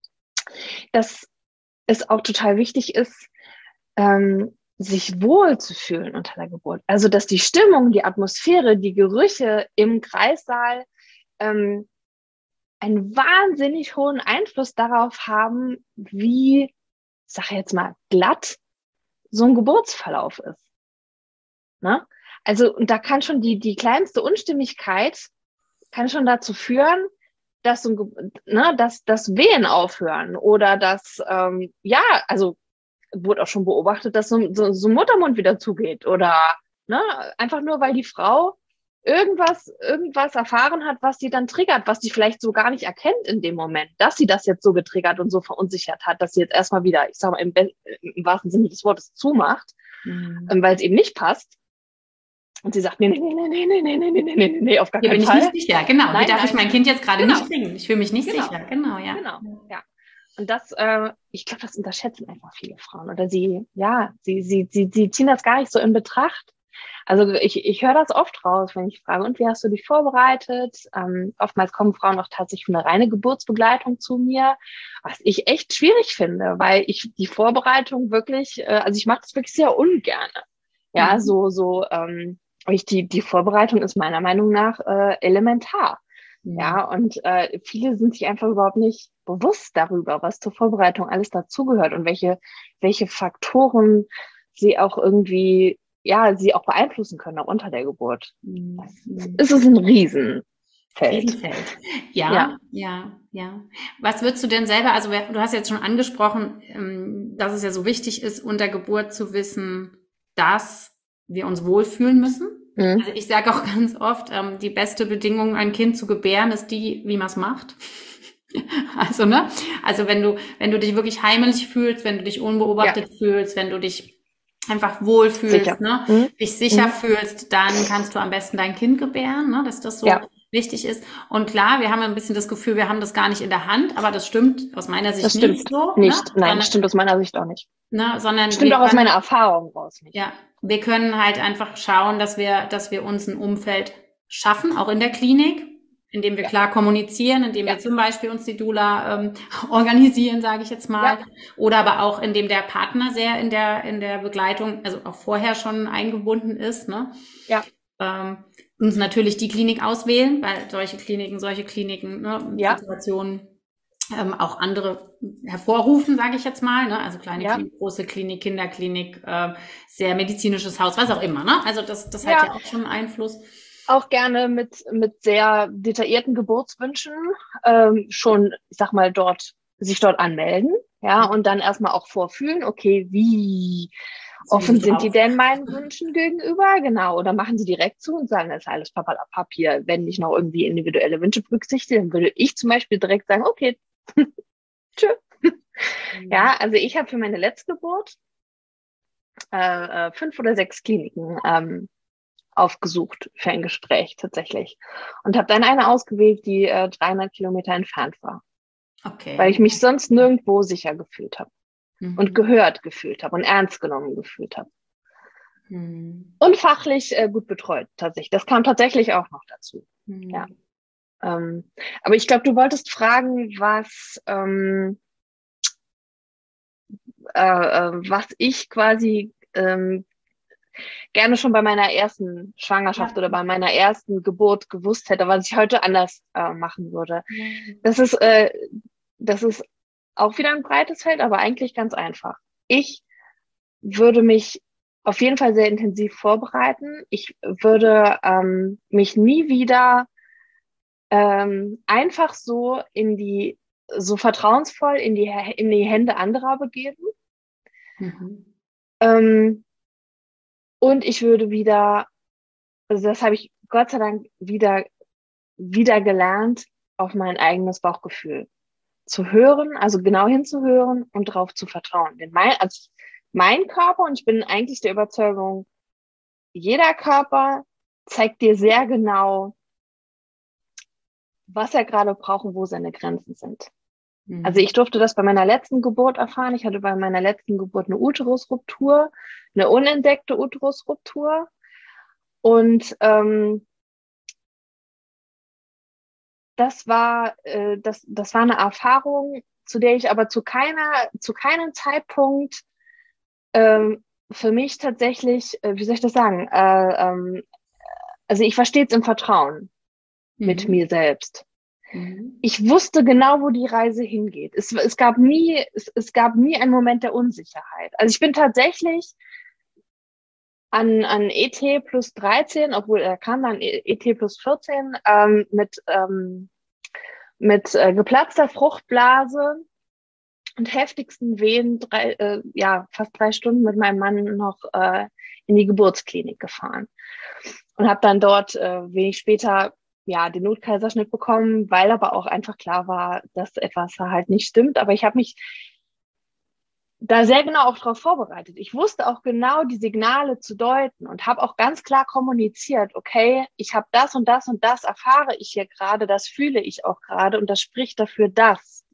dass es auch total wichtig ist, ähm, sich wohl zu fühlen unter der Geburt. Also, dass die Stimmung, die Atmosphäre, die Gerüche im Kreissaal ähm, einen wahnsinnig hohen Einfluss darauf haben, wie, ich sage jetzt mal, glatt so ein Geburtsverlauf ist. Ne? Also, und da kann schon die, die kleinste Unstimmigkeit kann schon dazu führen, dass so ein, ne, dass, dass Wehen aufhören oder dass, ähm, ja, also wurde auch schon beobachtet, dass so, so, so ein Muttermund wieder zugeht oder ne, einfach nur, weil die Frau irgendwas, irgendwas erfahren hat, was sie dann triggert, was sie vielleicht so gar nicht erkennt in dem Moment, dass sie das jetzt so getriggert und so verunsichert hat, dass sie jetzt erstmal wieder, ich sag mal, im, im wahrsten Sinne des Wortes zumacht, mhm. ähm, weil es eben nicht passt. Und sie sagt, nee, nee, nee, nee, nee, nee, nee, nee, nee, nee, nee, auf gar Hier keinen bin Fall. Ich nicht sicher, genau. Nein, Hier darf nein. ich mein Kind jetzt gerade genau. nicht kriegen. Ich fühle mich nicht genau. sicher. Genau, ja. Genau, ja. Und das, äh, ich glaube, das unterschätzen einfach viele Frauen. Oder sie, ja, sie, sie, sie, sie ziehen das gar nicht so in Betracht. Also ich, ich höre das oft raus, wenn ich frage, und wie hast du dich vorbereitet? Ähm, oftmals kommen Frauen auch tatsächlich für eine reine Geburtsbegleitung zu mir, was ich echt schwierig finde, weil ich die Vorbereitung wirklich, äh, also ich mache das wirklich sehr ungern. Ja, mhm. so, so, ähm, ich, die, die Vorbereitung ist meiner Meinung nach äh, elementar. Mhm. Ja, und äh, viele sind sich einfach überhaupt nicht bewusst darüber, was zur Vorbereitung alles dazugehört und welche, welche Faktoren sie auch irgendwie, ja, sie auch beeinflussen können, auch unter der Geburt. Mhm. Es ist ein Riesenfeld. Riesenfeld. Ja, ja, ja, ja. Was würdest du denn selber, also du hast jetzt schon angesprochen, dass es ja so wichtig ist, unter Geburt zu wissen, dass wir uns wohlfühlen müssen. Mhm. Also ich sage auch ganz oft, die beste Bedingung, ein Kind zu gebären, ist die, wie man es macht. Also, ne? Also wenn du, wenn du dich wirklich heimelig fühlst, wenn du dich unbeobachtet ja. fühlst, wenn du dich einfach wohlfühlst, sicher. ne, mhm. dich sicher mhm. fühlst, dann kannst du am besten dein Kind gebären, ne, dass das so ja. wichtig ist. Und klar, wir haben ein bisschen das Gefühl, wir haben das gar nicht in der Hand, aber das stimmt aus meiner Sicht das stimmt nicht so. Nicht, ne? nein, sondern, das stimmt aus meiner Sicht auch nicht. Ne, sondern stimmt auch können, aus meiner Erfahrung raus nicht. Ja, wir können halt einfach schauen, dass wir, dass wir uns ein Umfeld schaffen, auch in der Klinik, indem wir ja. klar kommunizieren, indem ja. wir zum Beispiel uns die Doula ähm, organisieren, sage ich jetzt mal, ja. oder aber auch indem der Partner sehr in der in der Begleitung, also auch vorher schon eingebunden ist, ne? Ja. Ähm, uns natürlich die Klinik auswählen, weil solche Kliniken, solche Kliniken, ne, ja. Situationen ähm, auch andere hervorrufen, sage ich jetzt mal, ne? Also kleine ja. Klinik, große Klinik, Kinderklinik, äh, sehr medizinisches Haus, was auch immer, ne? Also das das ja. hat ja auch schon einen Einfluss. Auch gerne mit, mit sehr detaillierten Geburtswünschen ähm, schon, ich sag mal, dort, sich dort anmelden, ja, und dann erstmal auch vorfühlen, okay, wie offen sind die denn meinen Wünschen gegenüber, genau, oder machen sie direkt zu und sagen, das ist alles Papier, wenn ich noch irgendwie individuelle Wünsche berücksichtige, dann würde ich zum Beispiel direkt sagen, okay, tschö. Mhm. Ja, also ich habe für meine letzte Geburt äh, fünf oder sechs Kliniken ähm, aufgesucht für ein Gespräch tatsächlich und habe dann eine ausgewählt, die äh, dreihundert Kilometer entfernt war, okay. weil ich mich sonst nirgendwo sicher gefühlt habe mhm. und gehört gefühlt habe und ernst genommen gefühlt habe mhm. und fachlich äh, gut betreut tatsächlich. Das kam tatsächlich auch noch dazu. Mhm. Ja, ähm, aber ich glaube, du wolltest fragen, was ähm, äh, äh, was ich quasi ähm, gerne schon bei meiner ersten Schwangerschaft ja. oder bei meiner ersten Geburt gewusst hätte, was ich heute anders äh, machen würde. Ja. Das ist, äh, das ist auch wieder ein breites Feld, aber eigentlich ganz einfach. Ich würde mich auf jeden Fall sehr intensiv vorbereiten. Ich würde ähm, mich nie wieder ähm, einfach so in die, so vertrauensvoll in die, in die Hände anderer begeben. Mhm. Ähm, Und ich würde wieder, also das habe ich Gott sei Dank wieder, wieder gelernt, auf mein eigenes Bauchgefühl zu hören, also genau hinzuhören und darauf zu vertrauen. Denn mein, also mein Körper, und ich bin eigentlich der Überzeugung, jeder Körper zeigt dir sehr genau, was er gerade braucht und wo seine Grenzen sind. Mhm. Also ich durfte das bei meiner letzten Geburt erfahren. Ich hatte bei meiner letzten Geburt eine Uterusruptur, eine unentdeckte Uterusruptur. Und ähm, das war, äh, das, das war eine Erfahrung, zu der ich aber zu keiner, zu keinem Zeitpunkt ähm, für mich tatsächlich, äh, wie soll ich das sagen, äh, ähm, also ich war stets im Vertrauen mit Mhm. mir selbst. Mhm. Ich wusste genau, wo die Reise hingeht. Es, es gab nie, es, es gab nie einen Moment der Unsicherheit. Also ich bin tatsächlich an, an E T plus dreizehn, obwohl er kam dann E T plus vierzehn, ähm, mit, ähm, mit äh, geplatzter Fruchtblase und heftigsten Wehen, drei, äh, ja, fast drei Stunden mit meinem Mann noch äh, in die Geburtsklinik gefahren. Und habe dann dort äh, wenig später ja den Notkaiserschnitt bekommen, weil aber auch einfach klar war, dass etwas halt nicht stimmt. Aber ich habe mich da sehr genau auch darauf vorbereitet. Ich wusste auch genau die Signale zu deuten und habe auch ganz klar kommuniziert, okay, ich habe das und das und das erfahre ich hier gerade, das fühle ich auch gerade und das spricht dafür das.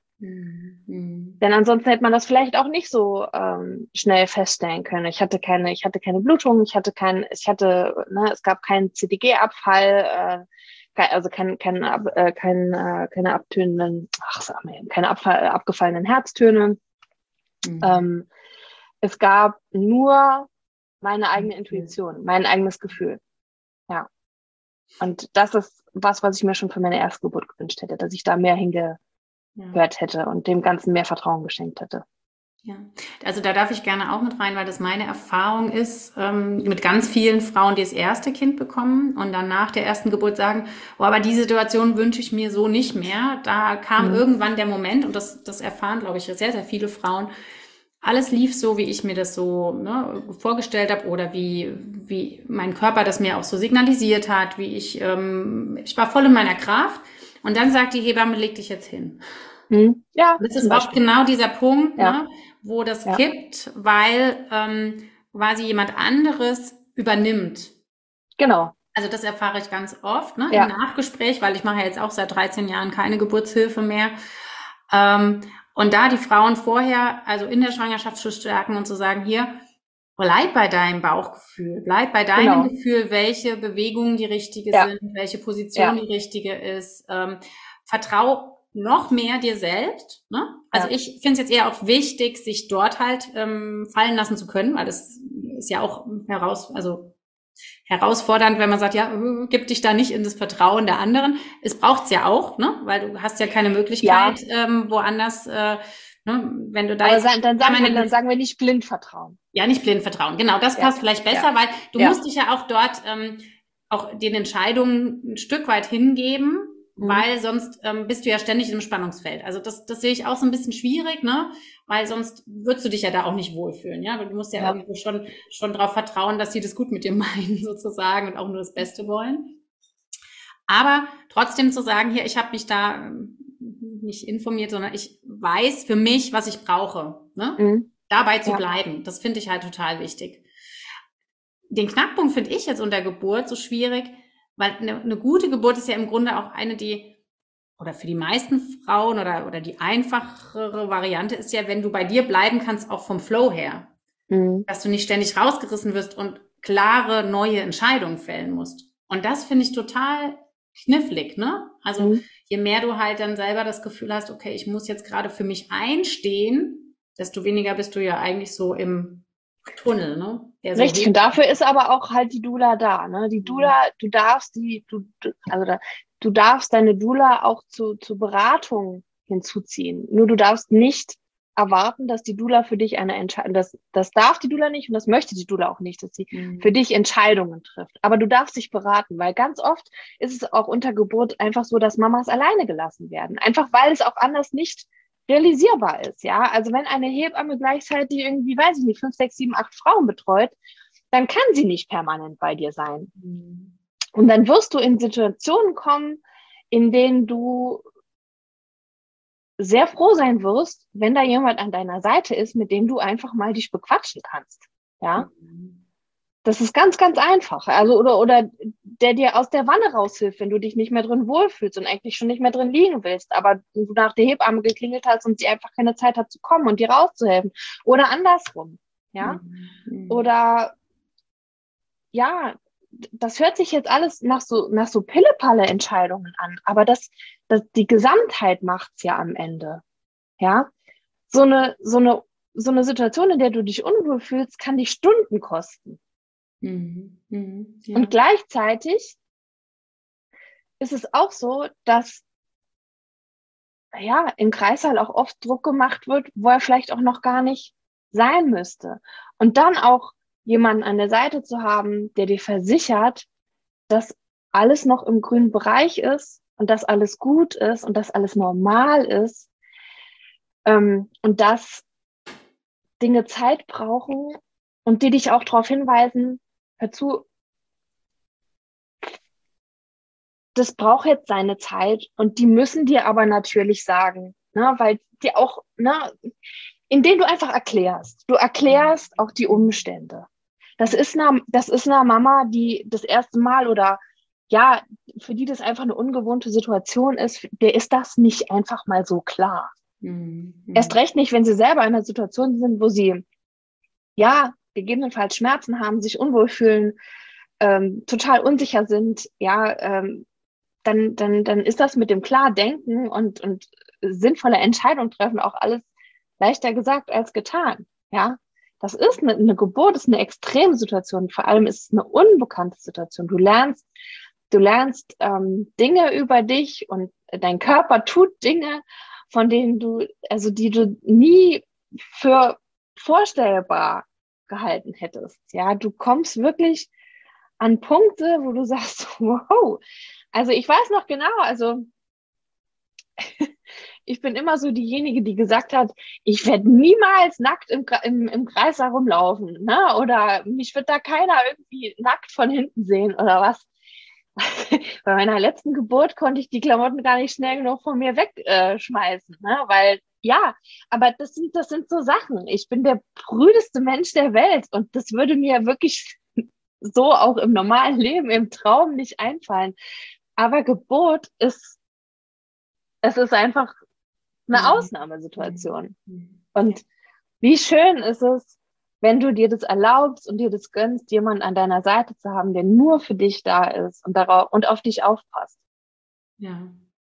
Mhm. Denn ansonsten hätte man das vielleicht auch nicht so ähm, schnell feststellen können. Ich hatte keine, ich hatte keine Blutung, ich hatte kein, ich hatte, ne, es gab keinen C T G-Abfall, äh, also kein, kein, äh, kein, äh, keine abtönenden, ach sag mal, keine Abfall, abgefallenen Herztöne. Mhm. Ähm, es gab nur meine eigene Okay. Intuition, mein eigenes Gefühl. Ja. Und das ist was, was ich mir schon für meine Erstgeburt gewünscht hätte, dass ich da mehr hingehört Ja. hätte und dem Ganzen mehr Vertrauen geschenkt hätte. Ja, also da darf ich gerne auch mit rein, weil das meine Erfahrung ist, ähm, mit ganz vielen Frauen, die das erste Kind bekommen und dann nach der ersten Geburt sagen, oh, aber die Situation wünsche ich mir so nicht mehr. Da kam Mhm. irgendwann der Moment, und das, das erfahren, glaube ich, sehr, sehr viele Frauen, alles lief so, wie ich mir das so ne, vorgestellt habe oder wie, wie mein Körper das mir auch so signalisiert hat, wie ich, ähm, ich war voll in meiner Kraft. Und dann sagt die Hebamme, leg dich jetzt hin. Mhm. Ja, Und das zum ist oft Beispiel. genau dieser Punkt, Ja, ne, wo das ja, kippt, weil ähm, quasi jemand anderes übernimmt. genau. Also das erfahre ich ganz oft ne, im Ja, Nachgespräch, weil ich mache ja jetzt auch seit dreizehn Jahren keine Geburtshilfe mehr. Ähm, und da die Frauen vorher, also in der Schwangerschaft zu stärken und zu sagen, hier, bleib bei deinem Bauchgefühl, bleib bei deinem genau. Gefühl, welche Bewegungen die richtige Ja, sind, welche Position ja, die richtige ist. Ähm, vertrau noch mehr dir selbst. Ne? Also ja, ich finde es jetzt eher auch wichtig, sich dort halt ähm, fallen lassen zu können, weil das ist ja auch heraus, also herausfordernd, wenn man sagt, ja, äh, gib dich da nicht in das Vertrauen der anderen. Es braucht's ja auch, ne? Weil du hast ja keine ja. Möglichkeit, ähm, woanders, äh, ne? Wenn du da Aber jetzt, sa- dann ja, sagen wir, meine, dann sagen wir nicht blind vertrauen. ja, nicht blind vertrauen. Genau, das Ja, passt vielleicht ja, besser, weil du ja. musst dich ja auch dort ähm, auch den Entscheidungen ein Stück weit hingeben, Mhm. weil sonst ähm, bist du ja ständig im Spannungsfeld. Also das, das sehe ich auch so ein bisschen schwierig, ne? Weil sonst würdest du dich ja da auch nicht wohlfühlen, ja? Weil du musst ja Ja, irgendwo schon schon darauf vertrauen, dass sie das gut mit dir meinen sozusagen und auch nur das Beste wollen. Aber trotzdem zu sagen, hier, ich habe mich da ähm, nicht informiert, sondern ich weiß für mich, was ich brauche, ne? mhm. Dabei zu Ja, bleiben. Das finde ich halt total wichtig. Den Knackpunkt finde ich jetzt unter Geburt so schwierig, weil eine, eine gute Geburt ist ja im Grunde auch eine, die, oder für die meisten Frauen oder, oder die einfachere Variante ist ja, wenn du bei dir bleiben kannst, auch vom Flow her. mhm. Dass du nicht ständig rausgerissen wirst und klare neue Entscheidungen fällen musst. Und das finde ich total knifflig, ne? Also Mhm. je mehr du halt dann selber das Gefühl hast, okay, ich muss jetzt gerade für mich einstehen, desto weniger bist du ja eigentlich so im Tunnel, ne? Der so Richtig. Und hebt. dafür ist aber auch halt die Doula da, ne? Die Doula, du darfst die, du, du also da, du darfst deine Doula auch zu, zu Beratung hinzuziehen. Nur du darfst nicht erwarten, dass die Doula für dich eine Entscheidung, das, das darf die Doula nicht und das möchte die Doula auch nicht, dass sie für Mhm. dich Entscheidungen trifft. Aber du darfst dich beraten, weil ganz oft ist es auch unter Geburt einfach so, dass Mamas alleine gelassen werden. Einfach weil es auch anders nicht realisierbar ist, ja. Also wenn eine Hebamme gleichzeitig irgendwie, weiß ich nicht, fünf, sechs, sieben, acht Frauen betreut, dann kann sie nicht permanent bei dir sein. Mhm. Und dann wirst du in Situationen kommen, in denen du sehr froh sein wirst, wenn da jemand an deiner Seite ist, mit dem du einfach mal dich bequatschen kannst. Ja, Mhm. das ist ganz, ganz einfach. Also, oder, oder der dir aus der Wanne raushilft, wenn du dich nicht mehr drin wohlfühlst und eigentlich schon nicht mehr drin liegen willst, aber du nach der Hebamme geklingelt hast und sie einfach keine Zeit hat zu kommen und dir rauszuhelfen. Oder andersrum. Ja, Mhm. oder ja, das hört sich jetzt alles nach so, nach so Pille-Palle-Entscheidungen an, aber das, das, die Gesamtheit macht's ja am Ende. Ja, so eine, so eine, so eine Situation, in der du dich unwohl fühlst, kann dich Stunden kosten. Mhm. Mhm. Ja. Und gleichzeitig ist es auch so, dass ja, im Kreißsaal auch oft Druck gemacht wird, wo er vielleicht auch noch gar nicht sein müsste. Und dann auch jemanden an der Seite zu haben, der dir versichert, dass alles noch im grünen Bereich ist und dass alles gut ist und dass alles normal ist, ähm, und dass Dinge Zeit brauchen und die dich auch darauf hinweisen, hör zu, das braucht jetzt seine Zeit und die müssen dir aber natürlich sagen, ne, weil die auch, ne, indem du einfach erklärst, du erklärst auch die Umstände. Das ist eine, das ist eine Mama, die das erste Mal oder ja, für die das einfach eine ungewohnte Situation ist, der ist das nicht einfach mal so klar. Mhm. Erst recht nicht, wenn sie selber in einer Situation sind, wo sie ja gegebenenfalls Schmerzen haben, sich unwohl fühlen, ähm, total unsicher sind, ja, ähm, dann, dann, dann ist das mit dem Klardenken und, und sinnvolle Entscheidung treffen auch alles leichter gesagt als getan. Ja, das ist eine, eine Geburt, ist eine extreme Situation. Vor allem ist es eine unbekannte Situation. Du lernst, du lernst ähm, Dinge über dich und dein Körper tut Dinge, von denen du, also die du nie für vorstellbar gehalten hättest. Ja, du kommst wirklich an Punkte, wo du sagst, wow. Also ich weiß noch genau, also ich bin immer so diejenige, die gesagt hat, ich werde niemals nackt im, im, im Kreis herumlaufen, ne? Oder mich wird da keiner irgendwie nackt von hinten sehen oder was. Bei meiner letzten Geburt konnte ich die Klamotten gar nicht schnell genug von mir wegschmeißen, äh, ne? Weil ja, aber das sind, das sind so Sachen. Ich bin der prüdeste Mensch der Welt und das würde mir wirklich so auch im normalen Leben, im Traum nicht einfallen. Aber Geburt ist, es ist einfach eine Mhm. Ausnahmesituation. Mhm. Und wie schön ist es, wenn du dir das erlaubst und dir das gönnst, jemanden an deiner Seite zu haben, der nur für dich da ist und darauf und auf dich aufpasst. Ja,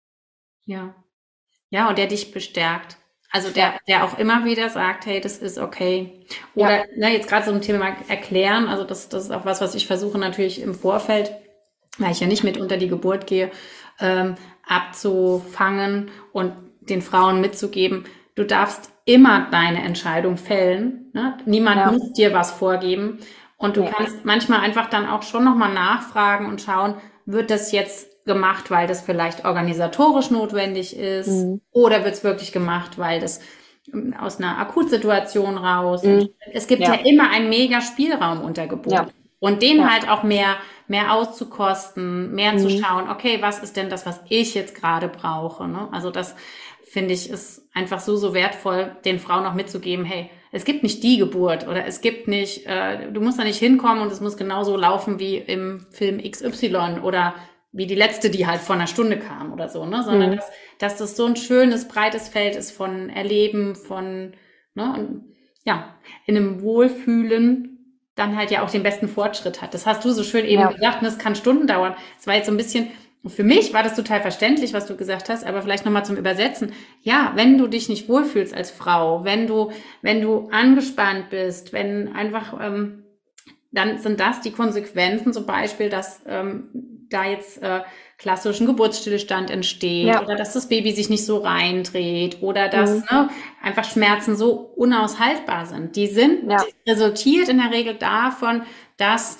ja, ja, und der dich bestärkt. Also der, der auch immer wieder sagt, hey, das ist okay. Oder Ja. na, jetzt gerade so ein Thema erklären, also das, das ist auch was, was ich versuche natürlich im Vorfeld, weil ich ja nicht mit unter die Geburt gehe, ähm, abzufangen und den Frauen mitzugeben, du darfst immer deine Entscheidung fällen. Ne? Niemand Ja. muss dir was vorgeben. Und du Nee. kannst manchmal einfach dann auch schon nochmal nachfragen und schauen, wird das jetzt gemacht, weil das vielleicht organisatorisch notwendig ist, Mhm. oder wird es wirklich gemacht, weil das aus einer Akutsituation raus. Mhm. Es gibt Ja. ja immer einen mega Spielraum unter Geburt. Ja. Und den Ja. halt auch mehr, mehr auszukosten, mehr Mhm. zu schauen, okay, was ist denn das, was ich jetzt gerade brauche? Ne? Also das finde ich ist einfach so, so wertvoll, den Frauen auch mitzugeben, hey, es gibt nicht die Geburt oder es gibt nicht, äh, du musst da nicht hinkommen und es muss genauso laufen wie im Film X Y oder wie die letzte, die halt vor einer Stunde kam oder so, ne? Sondern Mhm. dass, dass das so ein schönes, breites Feld ist von Erleben, von, ne, und ja, in einem Wohlfühlen dann halt ja auch den besten Fortschritt hat. Das hast du so schön eben Ja. gesagt, und das kann Stunden dauern. Es war jetzt so ein bisschen, für mich war das total verständlich, was du gesagt hast, aber vielleicht nochmal zum Übersetzen. Ja, wenn du dich nicht wohlfühlst als Frau, wenn du, wenn du angespannt bist, wenn einfach, ähm, dann sind das die Konsequenzen, zum Beispiel, dass ähm, da jetzt äh, klassischen Geburtsstillstand entsteht, Ja. oder dass das Baby sich nicht so reindreht oder dass Mhm. ne, einfach Schmerzen so unaushaltbar sind. Die sind, Ja. die resultiert in der Regel davon, dass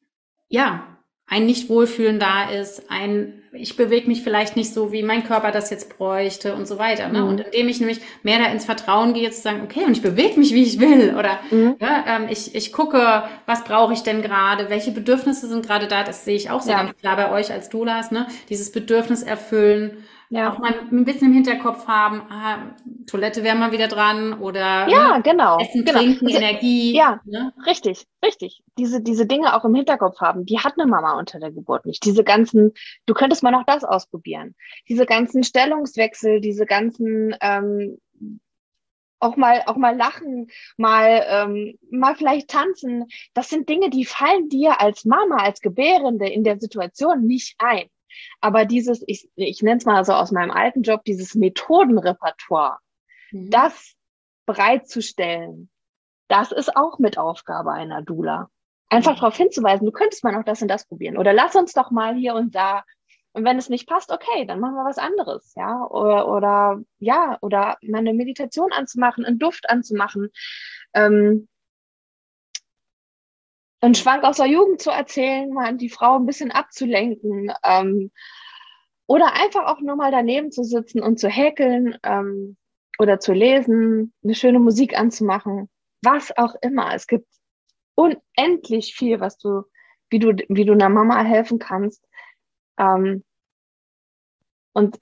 ja ein Nicht-Wohlfühlen da ist, ein ich bewege mich vielleicht nicht so, wie mein Körper das jetzt bräuchte und so weiter. Ne? Mhm. Und indem ich nämlich mehr da ins Vertrauen gehe, zu sagen, okay, und ich bewege mich, wie ich will, oder Mhm. ja, ähm, ich, ich gucke, was brauche ich denn gerade, welche Bedürfnisse sind gerade da, das sehe ich auch so Ja. ganz klar bei euch als Doulas, ne? Dieses Bedürfnis erfüllen, Ja. auch mal ein bisschen im Hinterkopf haben, ah, Toilette wäre mal wieder dran oder Ja, ne? genau. Essen, Genau. Trinken, Also, Energie. ja, Ne? richtig, richtig. Diese, diese Dinge auch im Hinterkopf haben, die hat eine Mama unter der Geburt nicht. Diese ganzen, du könntest mal noch das ausprobieren. Diese ganzen Stellungswechsel, diese ganzen ähm, auch mal, auch mal lachen, mal, ähm, mal vielleicht tanzen. Das sind Dinge, die fallen dir als Mama, als Gebärende in der Situation nicht ein. Aber dieses, ich, ich nenne es mal so aus meinem alten Job, dieses Methodenrepertoire, Mhm. das bereitzustellen, das ist auch mit Aufgabe einer Doula. Einfach Mhm. darauf hinzuweisen, du könntest mal noch das und das probieren. Oder lass uns doch mal hier und da. Und wenn es nicht passt, okay, dann machen wir was anderes, ja. Oder, oder ja, oder mal eine Meditation anzumachen, einen Duft anzumachen, ähm, einen Schwank aus der Jugend zu erzählen, mal die Frau ein bisschen abzulenken, ähm, oder einfach auch nur mal daneben zu sitzen und zu häkeln, ähm, oder zu lesen, eine schöne Musik anzumachen, was auch immer. Es gibt unendlich viel, was du, wie du, wie du einer Mama helfen kannst. Ähm, und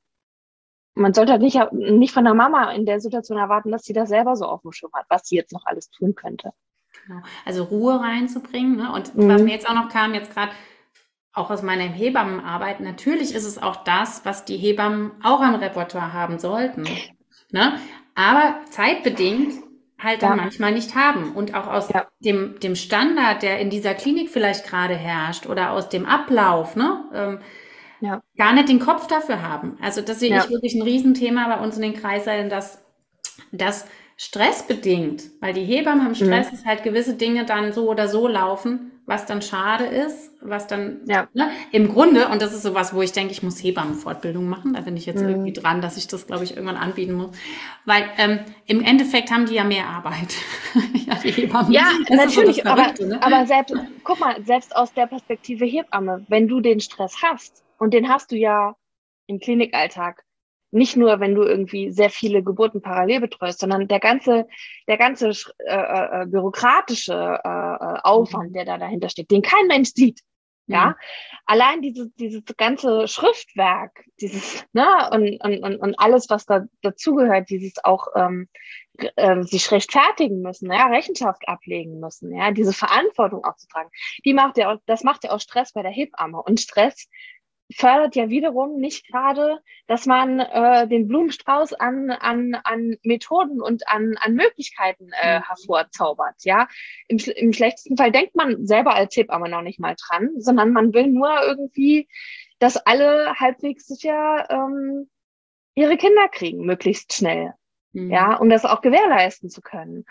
man sollte halt nicht, nicht von der Mama in der Situation erwarten, dass sie das selber so auf dem Schirm hat, was sie jetzt noch alles tun könnte. Genau. Also Ruhe reinzubringen. Ne? Und was mir Mhm. jetzt auch noch kam, jetzt gerade auch aus meiner Hebammenarbeit, natürlich ist es auch das, was die Hebammen auch am Repertoire haben sollten. Ne? Aber zeitbedingt halt dann Ja, manchmal nicht haben. Und auch aus ja, dem, dem Standard, der in dieser Klinik vielleicht gerade herrscht oder aus dem Ablauf, ne? Ähm, ja, gar nicht den Kopf dafür haben. Also das sehe ich ja. wirklich ein Riesenthema bei uns in den Kreissälen, dass das stressbedingt, weil die Hebammen haben Mhm. Stress, ist halt gewisse Dinge dann so oder so laufen, was dann schade ist, was dann, Ja. ne, im Grunde, und das ist sowas, wo ich denke, ich muss Hebammenfortbildung machen, da bin ich jetzt irgendwie Mhm. dran, dass ich das, glaube ich, irgendwann anbieten muss, weil ähm, im Endeffekt haben die ja mehr Arbeit. Ja, die Hebammen, Ja, das ist so das natürlich, aber, Verrückte, ne? aber selbst, guck mal, selbst aus der Perspektive Hebamme, wenn du den Stress hast, und den hast du ja im Klinikalltag, nicht nur, wenn du irgendwie sehr viele Geburten parallel betreust, sondern der ganze, der ganze äh, äh, bürokratische äh, äh, Aufwand, Mhm. der da dahinter steht, den kein Mensch sieht. Mhm. Ja, allein dieses, dieses ganze Schriftwerk, dieses, ne, und, und, und, und alles, was da dazugehört, dieses auch ähm, äh, sich rechtfertigen müssen, ja, Rechenschaft ablegen müssen, ja, diese Verantwortung auch zu tragen, die macht ja auch, das macht ja auch Stress bei der Hebamme. Und Stress fördert ja wiederum nicht gerade, dass man äh, den Blumenstrauß an, an, an Methoden und an, an Möglichkeiten äh, Mhm. hervorzaubert. Ja, Im, im schlechtesten Fall denkt man selber als Hebamme noch nicht mal dran, sondern man will nur irgendwie, dass alle halbwegs sicher ähm, ihre Kinder kriegen, möglichst schnell. Ja, Mhm. um das auch gewährleisten zu können.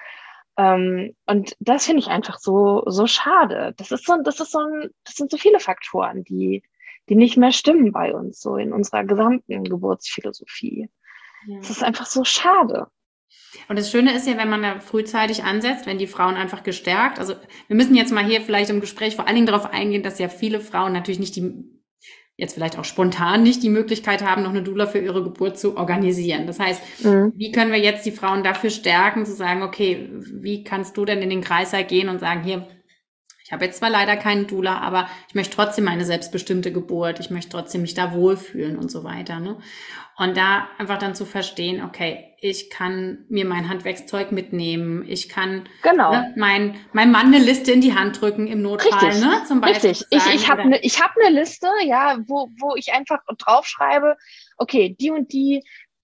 Ähm, und das finde ich einfach so, so schade. Das ist so, das ist so ein, das sind so viele Faktoren, die, die nicht mehr stimmen bei uns, so in unserer gesamten Geburtsphilosophie. Es Ja. ist einfach so schade. Und das Schöne ist ja, wenn man da frühzeitig ansetzt, wenn die Frauen einfach gestärkt, also wir müssen jetzt mal hier vielleicht im Gespräch vor allen Dingen darauf eingehen, dass ja viele Frauen natürlich nicht die, jetzt vielleicht auch spontan nicht die Möglichkeit haben, noch eine Doula für ihre Geburt zu organisieren. Das heißt, Mhm. wie können wir jetzt die Frauen dafür stärken, zu sagen, okay, wie kannst du denn in den Kreißsaal gehen und sagen, hier, ich habe jetzt zwar leider keinen Doula, aber ich möchte trotzdem eine selbstbestimmte Geburt, ich möchte trotzdem mich da wohlfühlen und so weiter, ne? Und da einfach dann zu verstehen, okay, ich kann mir mein Handwerkszeug mitnehmen, ich kann, Genau. ne, mein, mein Mann eine Liste in die Hand drücken im Notfall, Richtig. ne, zum Beispiel zu Richtig. Ich, sagen, ich habe oder, eine, ich habe eine Liste, ja, wo, wo ich einfach draufschreibe, okay, die und die,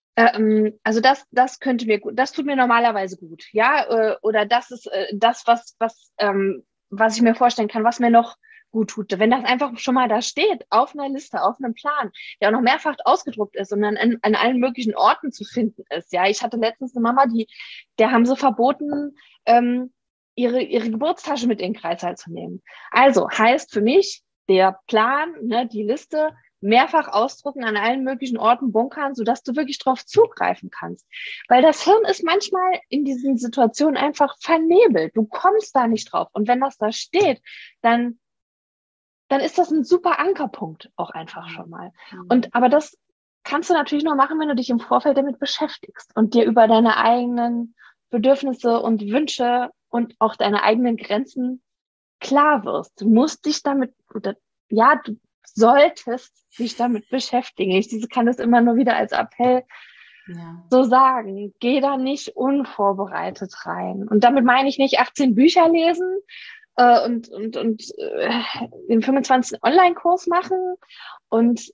ähm, also das, das könnte mir gut, das tut mir normalerweise gut, ja, äh, oder das ist äh, das, was, was, ähm, was ich mir vorstellen kann, was mir noch gut tut. Wenn das einfach schon mal da steht, auf einer Liste, auf einem Plan, der auch noch mehrfach ausgedruckt ist und dann an, an allen möglichen Orten zu finden ist. Ja, ich hatte letztens eine Mama, die, der haben sie verboten, ähm, ihre, ihre Geburtstasche mit in den Kreißsaal zu nehmen. Also heißt für mich, der Plan, ne, die Liste, mehrfach ausdrucken, an allen möglichen Orten bunkern, sodass du wirklich drauf zugreifen kannst. Weil das Hirn ist manchmal in diesen Situationen einfach vernebelt. Du kommst da nicht drauf. Und wenn das da steht, dann, dann ist das ein super Ankerpunkt auch einfach schon mal. Und, aber das kannst du natürlich nur machen, wenn du dich im Vorfeld damit beschäftigst und dir über deine eigenen Bedürfnisse und Wünsche und auch deine eigenen Grenzen klar wirst. Du musst dich damit, oder, ja, du solltest dich damit beschäftigen. Ich kann das immer nur wieder als Appell ja, so sagen. Geh da nicht unvorbereitet rein. Und damit meine ich nicht achtzehn Bücher lesen äh, und, und, und äh, den fünfundzwanzigsten Online-Kurs machen und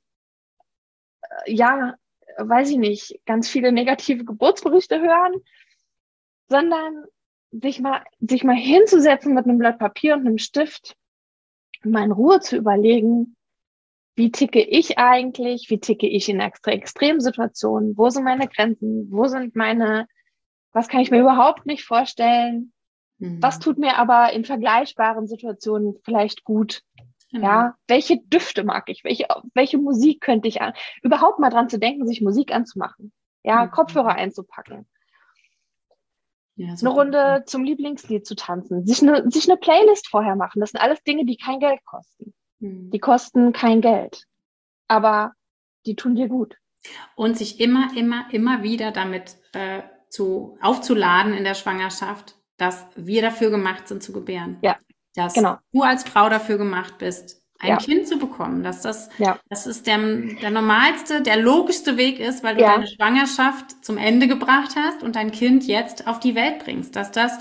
äh, ja, weiß ich nicht, ganz viele negative Geburtsberichte hören. sondern sich mal, sich mal hinzusetzen mit einem Blatt Papier und einem Stift, mal in Ruhe zu überlegen, wie ticke ich eigentlich, wie ticke ich in extra extremen Situationen, wo sind meine Grenzen, wo sind meine, was kann ich mir überhaupt nicht vorstellen, mhm. was tut mir aber in vergleichbaren Situationen vielleicht gut. Genau. Ja, welche Düfte mag ich? Welche, welche Musik könnte ich an? Überhaupt mal dran zu denken, sich Musik anzumachen. Ja, mhm. Kopfhörer einzupacken. Ja, eine Runde zum Lieblingslied zu tanzen. Sich eine, sich eine Playlist vorher machen. Das sind alles Dinge, die kein Geld kosten. Mhm. Die kosten kein Geld. Aber die tun dir gut. Und sich immer, immer, immer wieder damit äh, zu, aufzuladen in der Schwangerschaft, dass wir dafür gemacht sind zu gebären. Ja. Dass genau. du als Frau dafür gemacht bist, ein ja. Kind zu bekommen, dass das, ja. das ist der, der normalste, der logischste Weg ist, weil du ja. deine Schwangerschaft zum Ende gebracht hast und dein Kind jetzt auf die Welt bringst, dass das,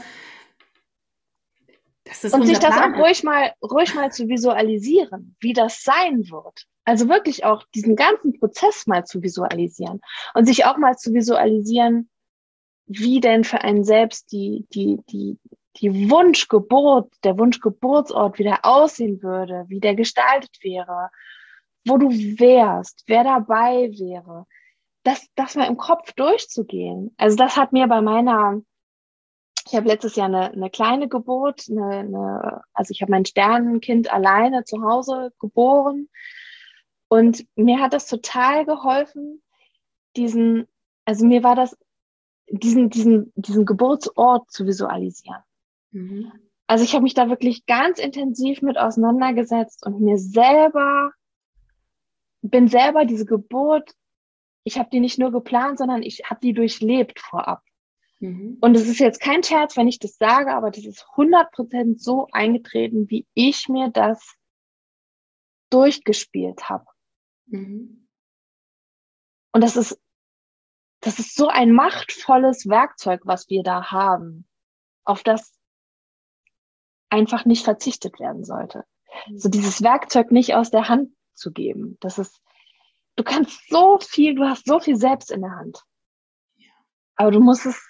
dass das und sich das Plan auch ruhig mal, ruhig mal zu visualisieren, wie das sein wird. Also wirklich auch diesen ganzen Prozess mal zu visualisieren und sich auch mal zu visualisieren, wie denn für einen selbst die, die, die, die Wunschgeburt, der Wunschgeburtsort wieder aussehen würde, wie der gestaltet wäre, wo du wärst, wer dabei wäre, das, das mal im Kopf durchzugehen. Also das hat mir bei meiner, ich habe letztes Jahr eine, eine kleine Geburt, eine, eine, also ich habe mein Sternenkind alleine zu Hause geboren und mir hat das total geholfen, diesen, also mir war das, diesen, diesen, diesen Geburtsort zu visualisieren. Mhm. Also ich habe mich da wirklich ganz intensiv mit auseinandergesetzt und mir selber, bin selber diese Geburt, ich habe die nicht nur geplant, sondern ich habe die durchlebt vorab. Mhm. Und es ist jetzt kein Scherz, wenn ich das sage, aber das ist hundert Prozent so eingetreten, wie ich mir das durchgespielt habe. Mhm. Und das ist, das ist so ein machtvolles Werkzeug, was wir da haben, auf das einfach nicht verzichtet werden sollte. Mhm. So dieses Werkzeug nicht aus der Hand zu geben. Das ist, du kannst so viel, du hast so viel selbst in der Hand. Ja. Aber du musst es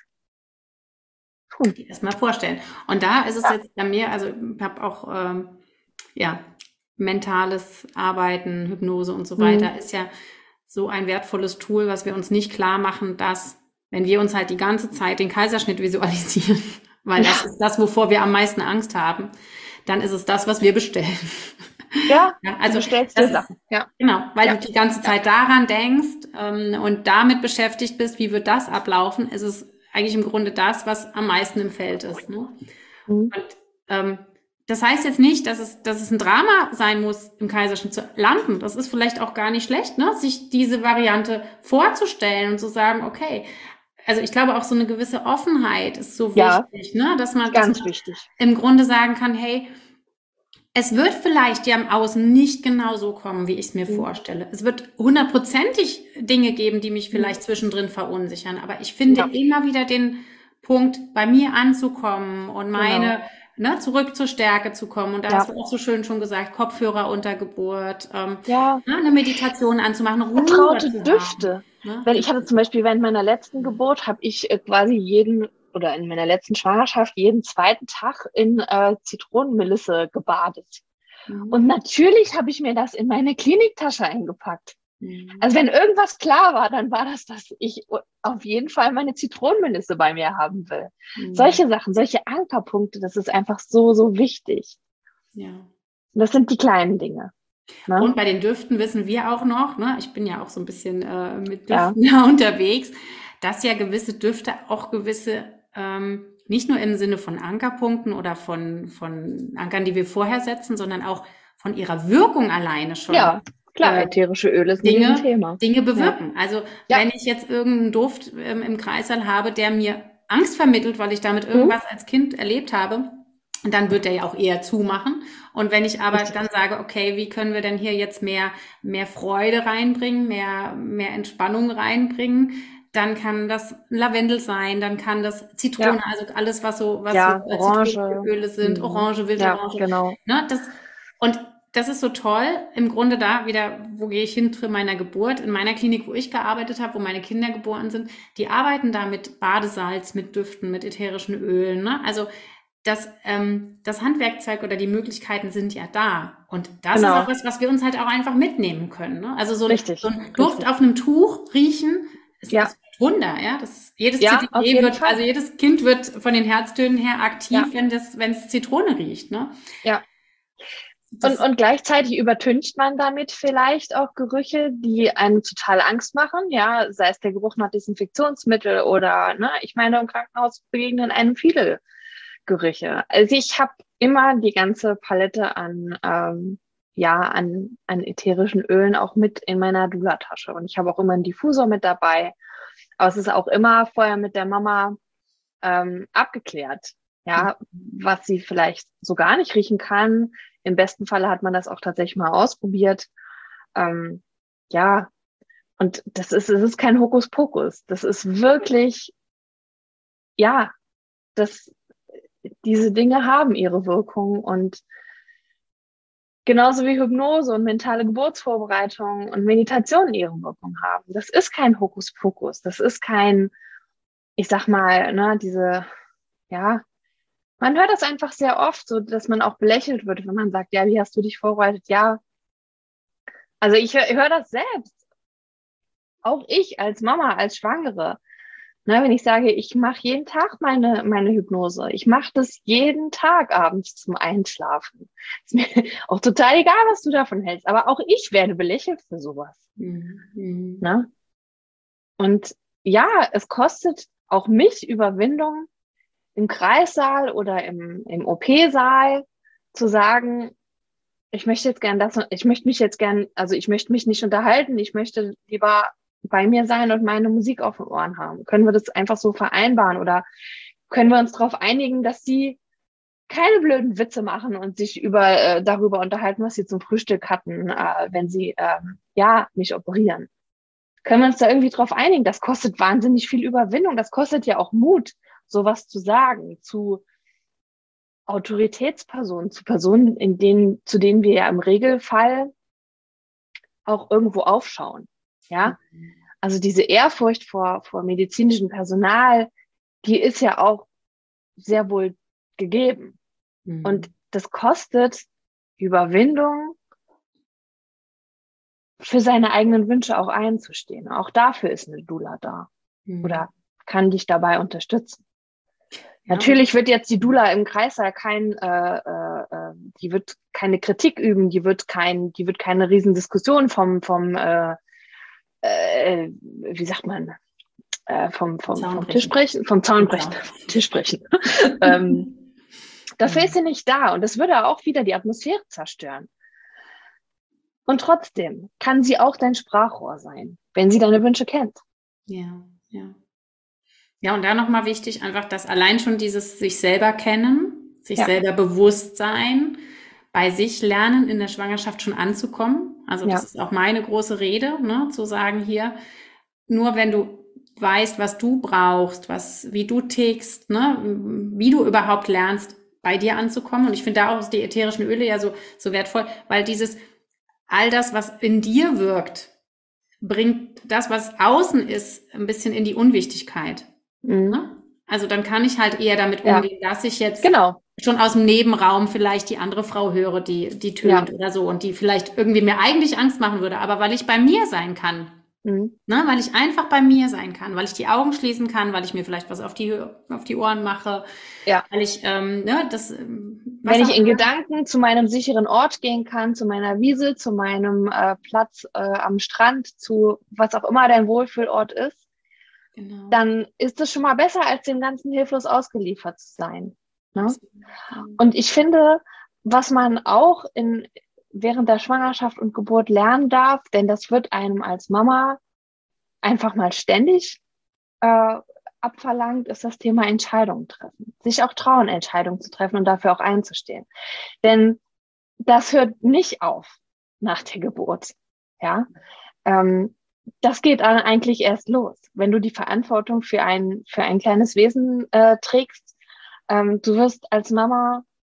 tun. Erst mal vorstellen. Und da ist es ja. jetzt bei mir, also ich habe auch ähm, ja, mentales Arbeiten, Hypnose und so weiter, mhm. ist ja so ein wertvolles Tool, was wir uns nicht klar machen, dass, wenn wir uns halt die ganze Zeit den Kaiserschnitt visualisieren, weil das ja. ist das, wovor wir am meisten Angst haben, dann ist es das, was wir bestellen. Ja, ja also du bestellst dir Sachen. Ja. Genau, weil ja. du die ganze Zeit ja. daran denkst ähm, und damit beschäftigt bist, wie wird das ablaufen, ist es eigentlich im Grunde das, was am meisten im Feld ist. Ne? Mhm. Und ähm, das heißt jetzt nicht, dass es, dass es ein Drama sein muss, im Kaiserschnitt zu landen. Das ist vielleicht auch gar nicht schlecht, ne? Sich diese Variante vorzustellen und zu sagen, okay, also ich glaube auch so eine gewisse Offenheit ist so ja, wichtig, ne? Dass man, ganz dass man wichtig. im Grunde sagen kann, hey, es wird vielleicht ja im Außen nicht genau so kommen, wie ich es mir mhm. vorstelle. Es wird hundertprozentig Dinge geben, die mich vielleicht mhm. zwischendrin verunsichern. Aber ich finde ja. immer wieder den Punkt, bei mir anzukommen und meine, genau. ne, zurück zur Stärke zu kommen. Und da ja. hast du auch so schön schon gesagt, Kopfhörer unter Geburt, ähm, ja. ne, eine Meditation anzumachen, Ruhe vertraute Düfte. Ne? Wenn ich hatte zum Beispiel während meiner letzten Geburt, habe ich äh, quasi jeden oder in meiner letzten Schwangerschaft jeden zweiten Tag in äh, Zitronenmelisse gebadet. Mhm. Und natürlich habe ich mir das in meine Kliniktasche eingepackt. Mhm. Also wenn irgendwas klar war, dann war das, dass ich auf jeden Fall meine Zitronenmelisse bei mir haben will. Mhm. Solche Sachen, solche Ankerpunkte, das ist einfach so, so wichtig. Ja. Das sind die kleinen Dinge. Ne? Und bei den Düften wissen wir auch noch, ne, ich bin ja auch so ein bisschen äh, mit Düften ja. unterwegs, dass ja gewisse Düfte auch gewisse Ähm, nicht nur im Sinne von Ankerpunkten oder von, von Ankern, die wir vorher setzen, sondern auch von ihrer Wirkung alleine schon. Ja, klar, äh, ätherische Öle ist Dinge, ein Thema. Dinge bewirken. Ja. Also ja. wenn ich jetzt irgendeinen Duft ähm, im Kreißsaal habe, der mir Angst vermittelt, weil ich damit irgendwas mhm. als Kind erlebt habe, dann wird der ja auch eher zumachen. Und wenn ich aber Richtig. dann sage, okay, wie können wir denn hier jetzt mehr, mehr Freude reinbringen, mehr, mehr Entspannung reinbringen, dann kann das Lavendel sein, dann kann das Zitrone, ja. also alles, was so, was ja, so Orange. Zitronenöle sind, mhm. Orange, wilde ja, Orange. Genau. Ne, das, und das ist so toll. Im Grunde da wieder, wo gehe ich hin zu meiner Geburt? In meiner Klinik, wo ich gearbeitet habe, wo meine Kinder geboren sind, die arbeiten da mit Badesalz, mit Düften, mit ätherischen Ölen. Ne? Also das, ähm, das Handwerkzeug oder die Möglichkeiten sind ja da. Und das genau. ist auch was, was wir uns halt auch einfach mitnehmen können. Ne? Also so ein, so ein Duft richtig. Auf einem Tuch riechen, ist ja. das Wunder. Ja? Das, jedes ja, C D wird, Fall. Also jedes Kind wird von den Herztönen her aktiv, ja. wenn das, wenn es Zitrone riecht. Ne? Ja. Und, und gleichzeitig übertüncht man damit vielleicht auch Gerüche, die einem total Angst machen, ja, sei es der Geruch nach Desinfektionsmittel oder, ne, ich meine, im Krankenhaus begegnen einem viele Gerüche. Also ich habe immer die ganze Palette an, ähm, ja, an, an ätherischen Ölen auch mit in meiner Doula-Tasche und ich habe auch immer einen Diffusor mit dabei, aber es ist auch immer vorher mit der Mama ähm, abgeklärt, ja, was sie vielleicht so gar nicht riechen kann. Im besten Falle hat man das auch tatsächlich mal ausprobiert. Ähm, ja, und das ist, es ist kein Hokuspokus. Das ist wirklich, ja, das, diese Dinge haben ihre Wirkung und genauso wie Hypnose und mentale Geburtsvorbereitung und Meditation ihre Wirkung haben. Das ist kein Hokuspokus. Das ist kein, ich sag mal, ne, diese, ja, man hört das einfach sehr oft, so dass man auch belächelt wird, wenn man sagt, ja, wie hast du dich vorbereitet? Ja, also ich höre hör das selbst. Auch ich als Mama, als Schwangere. Ne, wenn ich sage, ich mache jeden Tag meine, meine Hypnose. Ich mache das jeden Tag abends zum Einschlafen. Ist mir auch total egal, was du davon hältst. Aber auch ich werde belächelt für sowas. Mhm. Ne? Und ja, es kostet auch mich Überwindung, im Kreissaal oder im, im O P-Saal zu sagen, ich möchte jetzt gern das, ich möchte mich jetzt gern, also ich möchte mich nicht unterhalten, ich möchte lieber bei mir sein und meine Musik auf den Ohren haben. Können wir das einfach so vereinbaren oder können wir uns darauf einigen, dass sie keine blöden Witze machen und sich über äh, darüber unterhalten, was sie zum Frühstück hatten, äh, wenn sie äh, ja mich operieren? Können wir uns da irgendwie drauf einigen? Das kostet wahnsinnig viel Überwindung, das kostet ja auch Mut, sowas zu sagen, zu Autoritätspersonen, zu Personen, in denen, zu denen wir ja im Regelfall auch irgendwo aufschauen. Ja, also diese Ehrfurcht vor, vor medizinischem Personal, die ist ja auch sehr wohl gegeben. Mhm. Und das kostet Überwindung, für seine eigenen Wünsche auch einzustehen. Auch dafür ist eine Doula da. Mhm. Oder kann dich dabei unterstützen. Ja. Natürlich wird jetzt die Doula im Kreissaal kein, äh, äh, die wird keine Kritik üben, die wird kein, die wird keine Riesendiskussion vom, vom, äh, äh, wie sagt man, äh, vom, vom, vom Tisch brechen, vom Zaun brechen, Tisch brechen. ähm, dafür ist sie nicht da und das würde auch wieder die Atmosphäre zerstören. Und trotzdem kann sie auch dein Sprachrohr sein, wenn sie deine Wünsche kennt. Ja, ja. Ja, und da nochmal wichtig, einfach, dass allein schon dieses sich selber kennen, sich ja. selber bewusst sein, bei sich lernen, in der Schwangerschaft schon anzukommen. Also das ja. ist auch meine große Rede, ne, zu sagen hier, nur wenn du weißt, was du brauchst, was, wie du tickst, ne, wie du überhaupt lernst, bei dir anzukommen. Und ich finde da auch die ätherischen Öle ja so, so wertvoll, weil dieses, all das, was in dir wirkt, bringt das, was außen ist, ein bisschen in die Unwichtigkeit. Mhm. Also dann kann ich halt eher damit umgehen, ja. dass ich jetzt genau. schon aus dem Nebenraum vielleicht die andere Frau höre, die, die tönt ja. oder so und die vielleicht irgendwie mir eigentlich Angst machen würde, aber weil ich bei mir sein kann, mhm. ne, weil ich einfach bei mir sein kann, weil ich die Augen schließen kann, weil ich mir vielleicht was auf die, auf die Ohren mache, ja. weil ich, ähm, ne, das... Wenn ich in Gedanken zu meinem sicheren Ort gehen kann, zu meiner Wiese, zu meinem äh, Platz äh, am Strand, zu was auch immer dein Wohlfühlort ist, genau. dann ist es schon mal besser, als dem Ganzen hilflos ausgeliefert zu sein. Ne? Und ich finde, was man auch in, während der Schwangerschaft und Geburt lernen darf, denn das wird einem als Mama einfach mal ständig äh, abverlangt, ist das Thema Entscheidungen treffen. Sich auch trauen, Entscheidungen zu treffen und dafür auch einzustehen. Denn das hört nicht auf nach der Geburt. Ja, ähm, das geht dann eigentlich erst los, wenn du die Verantwortung für ein für ein kleines Wesen äh, trägst. Ähm, du wirst als Mama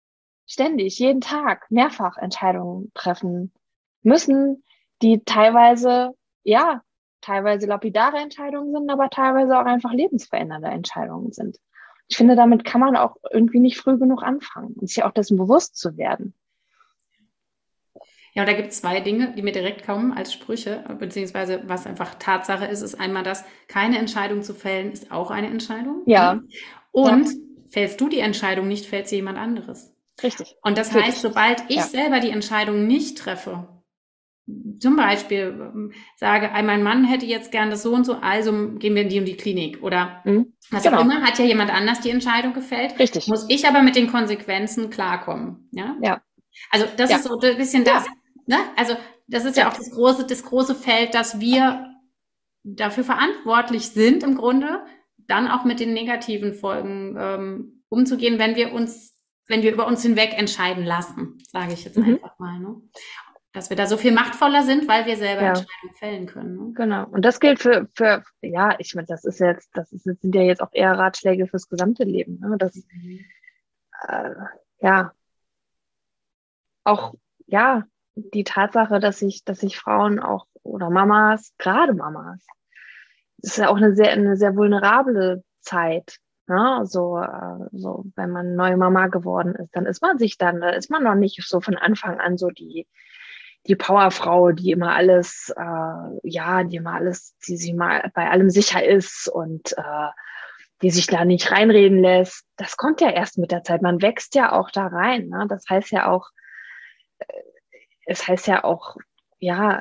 ständig, jeden Tag, mehrfach Entscheidungen treffen müssen, die teilweise, ja, teilweise lapidare Entscheidungen sind, aber teilweise auch einfach lebensverändernde Entscheidungen sind. Ich finde, damit kann man auch irgendwie nicht früh genug anfangen und sich auch dessen bewusst zu werden. Ja, und da gibt es zwei Dinge, die mir direkt kommen als Sprüche, beziehungsweise was einfach Tatsache ist, ist einmal das, keine Entscheidung zu fällen, ist auch eine Entscheidung. Ja. Und ja. fällst du die Entscheidung nicht, fällt sie jemand anderes. Richtig. Und das Natürlich. heißt, sobald ich ja. selber die Entscheidung nicht treffe, zum Beispiel sage, mein Mann hätte jetzt gern das so und so, also gehen wir in die und die Klinik oder mhm. was genau. auch immer, hat ja jemand anders die Entscheidung gefällt. Richtig. Muss ich aber mit den Konsequenzen klarkommen. Ja. ja. Also das ja. ist so ein bisschen das, ja. ne? Also das ist ja. ja auch das große, das große Feld, dass wir dafür verantwortlich sind, im Grunde, dann auch mit den negativen Folgen ähm, umzugehen, wenn wir uns, wenn wir über uns hinweg entscheiden lassen, sage ich jetzt mhm. einfach mal. Ne? Dass wir da so viel machtvoller sind, weil wir selber ja. Entscheidungen fällen können. Ne? Genau. Und das gilt für, für ja, ich meine, das ist jetzt, das ist, das sind ja jetzt auch eher Ratschläge fürs gesamte Leben. Ne? Das, mhm. äh, ja, auch, ja, die Tatsache, dass sich, dass sich Frauen auch, oder Mamas, gerade Mamas, das ist ja auch eine sehr, eine sehr vulnerable Zeit. Ne? So, äh, so, wenn man neue Mama geworden ist, dann ist man sich dann, da ist man noch nicht so von Anfang an so die, die Powerfrau, die immer alles, äh, ja, die immer alles, die sich mal bei allem sicher ist und äh, die sich da nicht reinreden lässt. Das kommt ja erst mit der Zeit. Man wächst ja auch da rein. Ne? Das heißt ja auch, äh, es heißt ja auch, ja,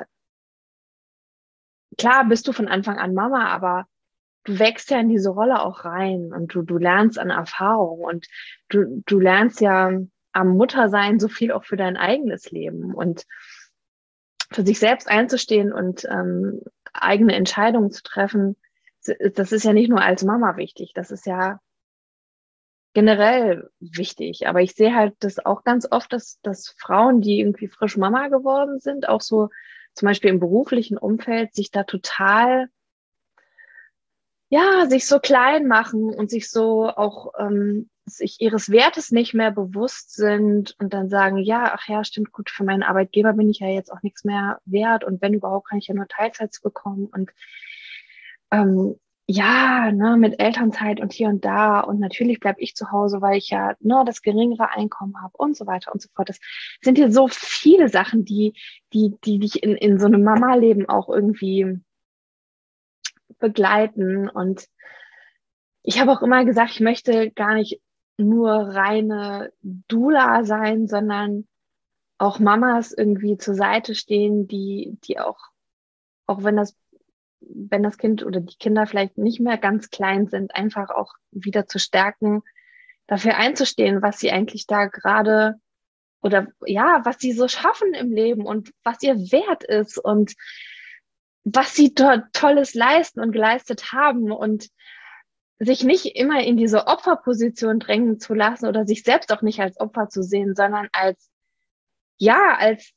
klar bist du von Anfang an Mama, aber du wächst ja in diese Rolle auch rein und du, du lernst an Erfahrung und du, du lernst ja am Muttersein so viel auch für dein eigenes Leben und für sich selbst einzustehen und ähm, eigene Entscheidungen zu treffen, das ist ja nicht nur als Mama wichtig, das ist ja generell wichtig. Aber ich sehe halt das auch ganz oft, dass, dass Frauen, die irgendwie frisch Mama geworden sind, auch so zum Beispiel im beruflichen Umfeld, sich da total, ja, sich so klein machen und sich so auch ähm, sich ihres Wertes nicht mehr bewusst sind und dann sagen, ja, ach ja, stimmt, gut, für meinen Arbeitgeber bin ich ja jetzt auch nichts mehr wert und wenn überhaupt, kann ich ja nur Teilzeit bekommen und ähm, ja, ne, mit Elternzeit und hier und da und natürlich bleibe ich zu Hause, weil ich ja ne, das geringere Einkommen habe und so weiter und so fort. Das sind hier so viele Sachen, die die die dich in in so einem Mama-Leben auch irgendwie begleiten und ich habe auch immer gesagt, ich möchte gar nicht nur reine Doula sein, sondern auch Mamas irgendwie zur Seite stehen, die die auch auch wenn das wenn das Kind oder die Kinder vielleicht nicht mehr ganz klein sind, einfach auch wieder zu stärken, dafür einzustehen, was sie eigentlich da gerade oder ja, was sie so schaffen im Leben und was ihr Wert ist und was sie dort Tolles leisten und geleistet haben und sich nicht immer in diese Opferposition drängen zu lassen oder sich selbst auch nicht als Opfer zu sehen, sondern als, ja, als,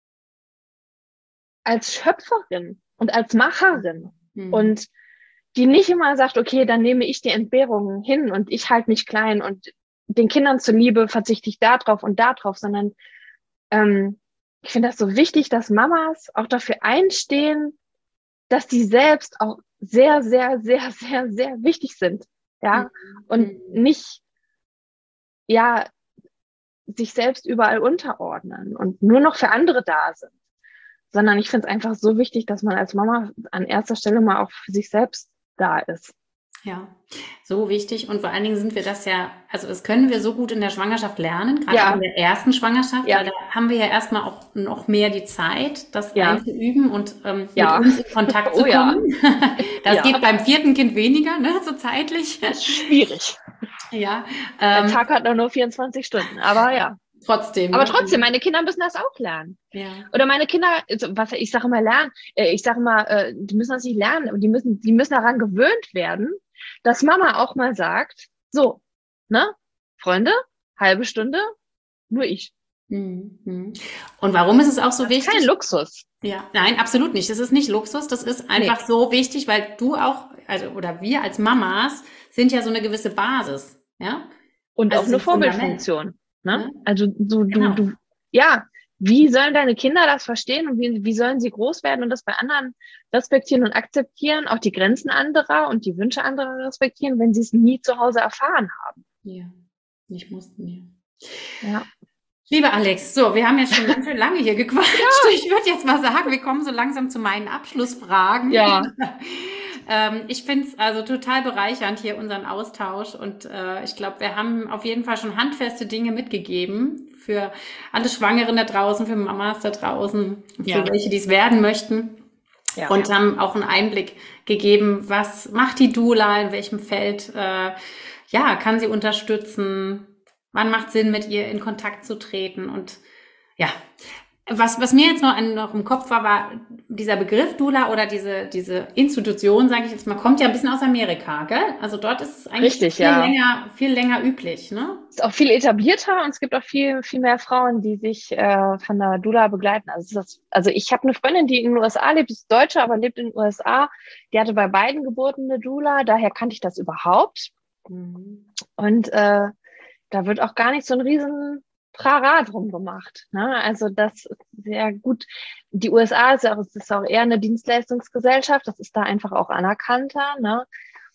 als Schöpferin und als Macherin mhm. und die nicht immer sagt, okay, dann nehme ich die Entbehrungen hin und ich halte mich klein und den Kindern zuliebe verzichte ich da drauf und da drauf, sondern ähm, ich finde das so wichtig, dass Mamas auch dafür einstehen, dass die selbst auch sehr, sehr, sehr, sehr, sehr wichtig sind, ja, mhm. und nicht, ja, sich selbst überall unterordnen und nur noch für andere da sind, sondern ich finde es einfach so wichtig, dass man als Mama an erster Stelle mal auch für sich selbst da ist. Ja, so wichtig und vor allen Dingen sind wir das ja, also das können wir so gut in der Schwangerschaft lernen, gerade ja. in der ersten Schwangerschaft, ja. weil da haben wir ja erstmal auch noch mehr die Zeit, das ja. einzuüben und ähm, ja. mit uns in Kontakt zu oh, kommen. Ja. Das ja. geht beim vierten Kind weniger, ne, so zeitlich. Das ist schwierig. Ja. Ein Ähm, Tag hat nur vierundzwanzig Stunden, aber ja. Trotzdem. Aber ne? trotzdem, meine Kinder müssen das auch lernen. Ja. Oder meine Kinder, was ich sage immer lernen, ich sage immer, die müssen das nicht lernen, die müssen, die müssen daran gewöhnt werden, dass Mama auch mal sagt, so, ne, Freunde, halbe Stunde, nur ich. Mhm. Und warum ist es auch so das wichtig? Ist kein Luxus. Ja, nein, absolut nicht. Das ist nicht Luxus, das ist einfach nee. so wichtig, weil du auch, also oder wir als Mamas sind ja so eine gewisse Basis, ja. Und also auch eine Vorbildfunktion. Ne? Ne? Also du, du, Genau. du, ja, wie sollen deine Kinder das verstehen und wie, wie sollen sie groß werden und das bei anderen respektieren und akzeptieren, auch die Grenzen anderer und die Wünsche anderer respektieren, wenn sie es nie zu Hause erfahren haben? Ja, nicht mussten, ja. Ja. Liebe Alex, so, wir haben jetzt schon ganz schön lange hier gequatscht. Ja. Ich würde jetzt mal sagen, wir kommen so langsam zu meinen Abschlussfragen. Ja. ähm, ich finde es also total bereichernd hier unseren Austausch und äh, ich glaube, wir haben auf jeden Fall schon handfeste Dinge mitgegeben für alle Schwangeren da draußen, für Mamas da draußen, für Ja. welche, die es werden möchten. Ja. Und haben auch einen Einblick gegeben, was macht die Doula, in welchem Feld, äh, ja, kann sie unterstützen, wann macht Sinn, mit ihr in Kontakt zu treten und ja, was, was mir jetzt noch, an, noch im Kopf war, war dieser Begriff Doula oder diese, diese Institution, sage ich jetzt mal, kommt ja ein bisschen aus Amerika, gell? Also dort ist es eigentlich Richtig, viel ja. länger, viel länger üblich, ne? Ist auch viel etablierter und es gibt auch viel, viel mehr Frauen, die sich äh, von der Doula begleiten. Also, das, also ich habe eine Freundin, die in den U S A lebt, ist Deutsche, aber lebt in den U S A. Die hatte bei beiden Geburten eine Doula, daher kannte ich das überhaupt. Mhm. Und äh, da wird auch gar nicht so ein riesen Trara drum gemacht. Ne? Also das ist sehr gut. Die U S A ist ja auch, ist auch eher eine Dienstleistungsgesellschaft. Das ist da einfach auch anerkannter. Ne?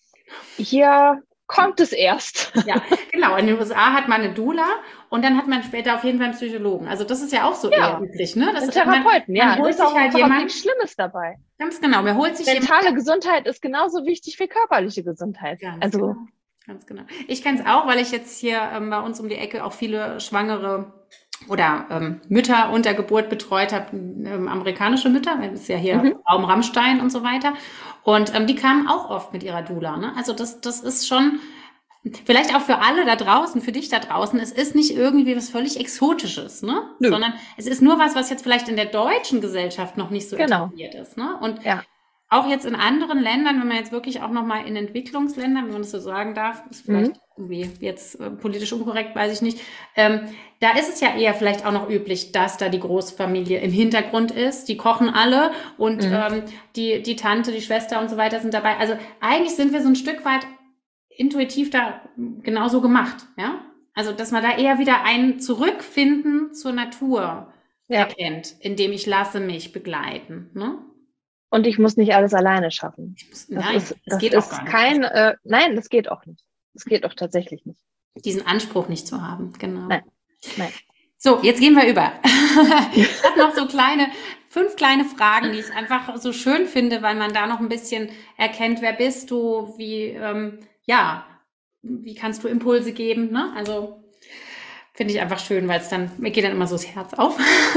Hier kommt es erst. Ja, genau. In den U S A hat man eine Doula und dann hat man später auf jeden Fall einen Psychologen. Also das ist ja auch so Ja, eher üblich, ne? Das ein Therapeuten, man, ja. man holt Das ist sich auch halt überhaupt jemanden. nichts Schlimmes dabei. Ganz genau. Man holt sich Mentale jemanden. Gesundheit ist genauso wichtig wie körperliche Gesundheit. Ganz Also genau. Ganz genau. Ich kenne es auch, weil ich jetzt hier ähm, bei uns um die Ecke auch viele Schwangere oder ähm, Mütter unter Geburt betreut habe, ähm, amerikanische Mütter, das ist ja hier mhm. Raum Rammstein und so weiter. Und ähm, die kamen auch oft mit ihrer Doula. Ne? Also das, das ist schon, vielleicht auch für alle da draußen, für dich da draußen, es ist nicht irgendwie was völlig Exotisches, ne? Nö. Sondern es ist nur was, was jetzt vielleicht in der deutschen Gesellschaft noch nicht so Genau. etabliert ist. Ne? Und Ja. auch jetzt in anderen Ländern, wenn man jetzt wirklich auch nochmal in Entwicklungsländern, wenn man das so sagen darf, ist vielleicht Mhm. irgendwie jetzt äh, politisch unkorrekt, weiß ich nicht, ähm, da ist es ja eher vielleicht auch noch üblich, dass da die Großfamilie im Hintergrund ist. Die kochen alle und Mhm. ähm, die, die Tante, die Schwester und so weiter sind dabei. Also eigentlich sind wir so ein Stück weit intuitiv da genauso gemacht, ja? Also, dass man da eher wieder ein Zurückfinden zur Natur Ja. erkennt, indem ich lasse mich begleiten, ne? Und ich muss nicht alles alleine schaffen. Muss, Das nein, ist, das das geht ist auch gar nicht. kein, äh, nein, das geht auch nicht. Das geht auch tatsächlich nicht. Diesen Anspruch nicht zu haben, genau. Nein, nein. So, jetzt gehen wir über. Ich habe noch so kleine, fünf kleine Fragen, die ich einfach so schön finde, weil man da noch ein bisschen erkennt, wer bist du, wie, ähm, ja, wie kannst du Impulse geben, ne? Also, finde ich einfach schön, weil es dann, mir geht dann immer so das Herz auf.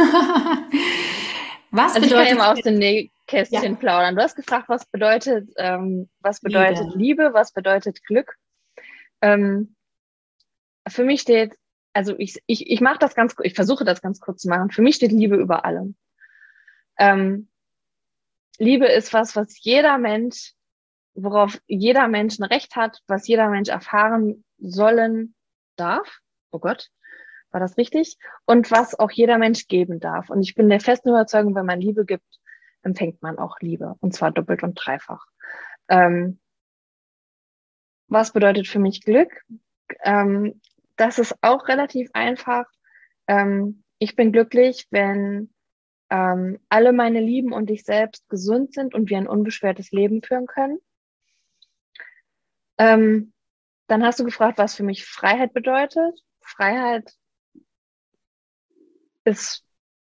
Was Also ich kann bedeutet immer aus dem Nähkästchen Ja. plaudern. Du hast gefragt, was bedeutet, ähm, was bedeutet Liebe. Liebe, was bedeutet Glück? Ähm, für mich steht, also ich, ich, ich mache das ganz, ich versuche das ganz kurz zu machen. Für mich steht Liebe über allem. Ähm, Liebe ist was, was jeder Mensch, worauf jeder Mensch ein Recht hat, was jeder Mensch erfahren sollen darf. Oh Gott, war das richtig? Und was auch jeder Mensch geben darf. Und ich bin der festen Überzeugung, wenn man Liebe gibt, empfängt man auch Liebe. Und zwar doppelt und dreifach. Ähm, was bedeutet für mich Glück? Ähm, das ist auch relativ einfach. Ähm, ich bin glücklich, wenn ähm, alle meine Lieben und ich selbst gesund sind und wir ein unbeschwertes Leben führen können. Ähm, dann hast du gefragt, was für mich Freiheit bedeutet. Freiheit ist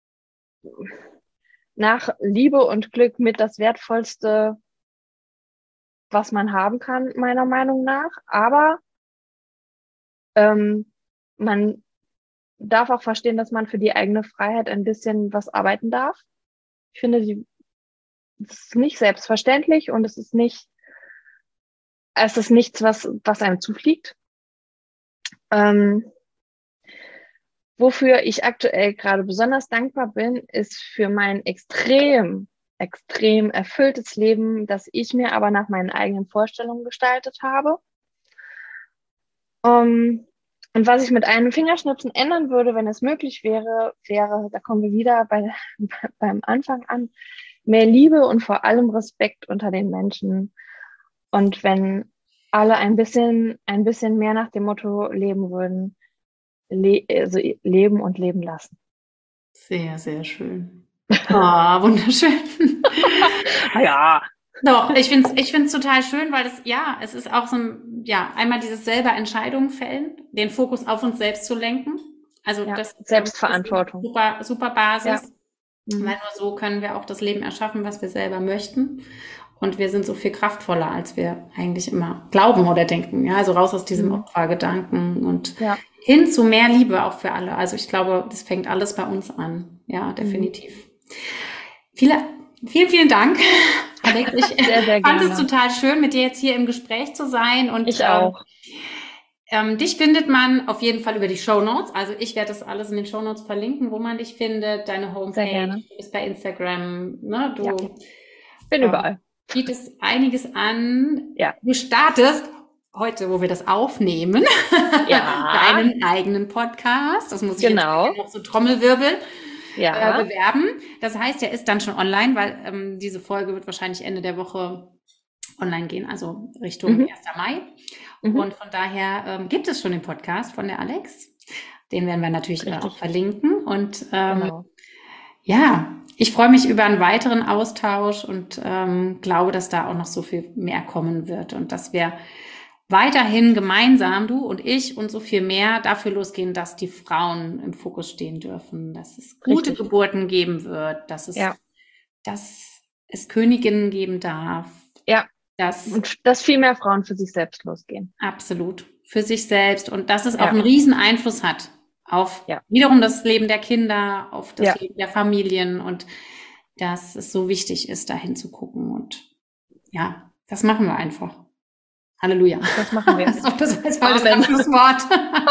nach Liebe und Glück mit das Wertvollste, was man haben kann, meiner Meinung nach. Aber ähm, man darf auch verstehen, dass man für die eigene Freiheit ein bisschen was arbeiten darf. Ich finde, die, das ist nicht selbstverständlich und es ist nicht, es ist nichts, was, was einem zufliegt. Ähm, wofür ich aktuell gerade besonders dankbar bin, ist für mein extrem, extrem erfülltes Leben, das ich mir aber nach meinen eigenen Vorstellungen gestaltet habe. Um, und was ich mit einem Fingerschnipsen ändern würde, wenn es möglich wäre, wäre, da kommen wir wieder bei, beim Anfang an, mehr Liebe und vor allem Respekt unter den Menschen. Und wenn alle ein bisschen, ein bisschen mehr nach dem Motto leben würden, le also leben und leben lassen. Sehr, sehr schön. Oh, wunderschön. Ja. Doch, ich finde es ich find's total schön, weil es, ja, es ist auch so ein, ja, einmal dieses selber Entscheidungen fällen, den Fokus auf uns selbst zu lenken. Also Ja, das Selbstverantwortung. ist eine super, super Basis, Ja. Mhm. weil nur so können wir auch das Leben erschaffen, was wir selber möchten. Und wir sind so viel kraftvoller, als wir eigentlich immer glauben oder denken. Ja, also raus aus diesem Mhm. Opfergedanken und Ja. hin zu mehr Liebe auch für alle. Also ich glaube, das fängt alles bei uns an. Ja, definitiv. Mhm. Viele, vielen, vielen Dank, Alex. Ich sehr, sehr fand gerne. es total schön, mit dir jetzt hier im Gespräch zu sein. Und ich auch. Ähm, dich findet man auf jeden Fall über die Shownotes. Also ich werde das alles in den Shownotes verlinken, wo man dich findet, deine Homepage, Sehr gerne. du bist bei Instagram, ne? Du ja. bin ähm, überall. Bietest einiges an. Ja. Du startest heute, wo wir das aufnehmen, ja. deinen eigenen Podcast. Das muss ich genau. jetzt noch so Trommelwirbel ja. äh, bewerben. Das heißt, der ist dann schon online, weil ähm, diese Folge wird wahrscheinlich Ende der Woche online gehen, also Richtung mhm. erster Mai. Mhm. Und von daher ähm, gibt es schon den Podcast von der Alex. Den werden wir natürlich äh, auch verlinken. Und ähm, genau. ja, ich freue mich über einen weiteren Austausch und ähm, glaube, dass da auch noch so viel mehr kommen wird und dass wir weiterhin gemeinsam, du und ich und so viel mehr, dafür losgehen, dass die Frauen im Fokus stehen dürfen, dass es gute Richtig. Geburten geben wird, dass es, ja. dass es Königinnen geben darf. Ja. Dass, und dass viel mehr Frauen für sich selbst losgehen. Absolut. Für sich selbst. Und dass es ja. auch einen riesen Einfluss hat auf ja. wiederum das Leben der Kinder, auf das ja. Leben der Familien und dass es so wichtig ist, dahin zu gucken. Und ja, das machen wir einfach. Halleluja. Das machen wir. Das ist auch das, das war das Abschlusswort.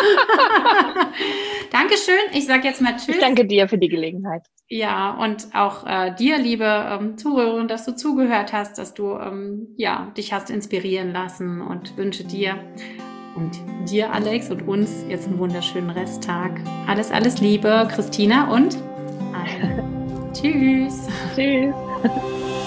Dankeschön. Ich sage jetzt mal Tschüss. Ich danke dir für die Gelegenheit. Ja, und auch äh, dir, liebe ähm, Zuhörerin, dass du zugehört hast, dass du ähm, ja, dich hast inspirieren lassen und wünsche dir und dir, Alex, und uns jetzt einen wunderschönen Resttag. Alles, alles Liebe, Christina und Anne. Tschüss. Tschüss.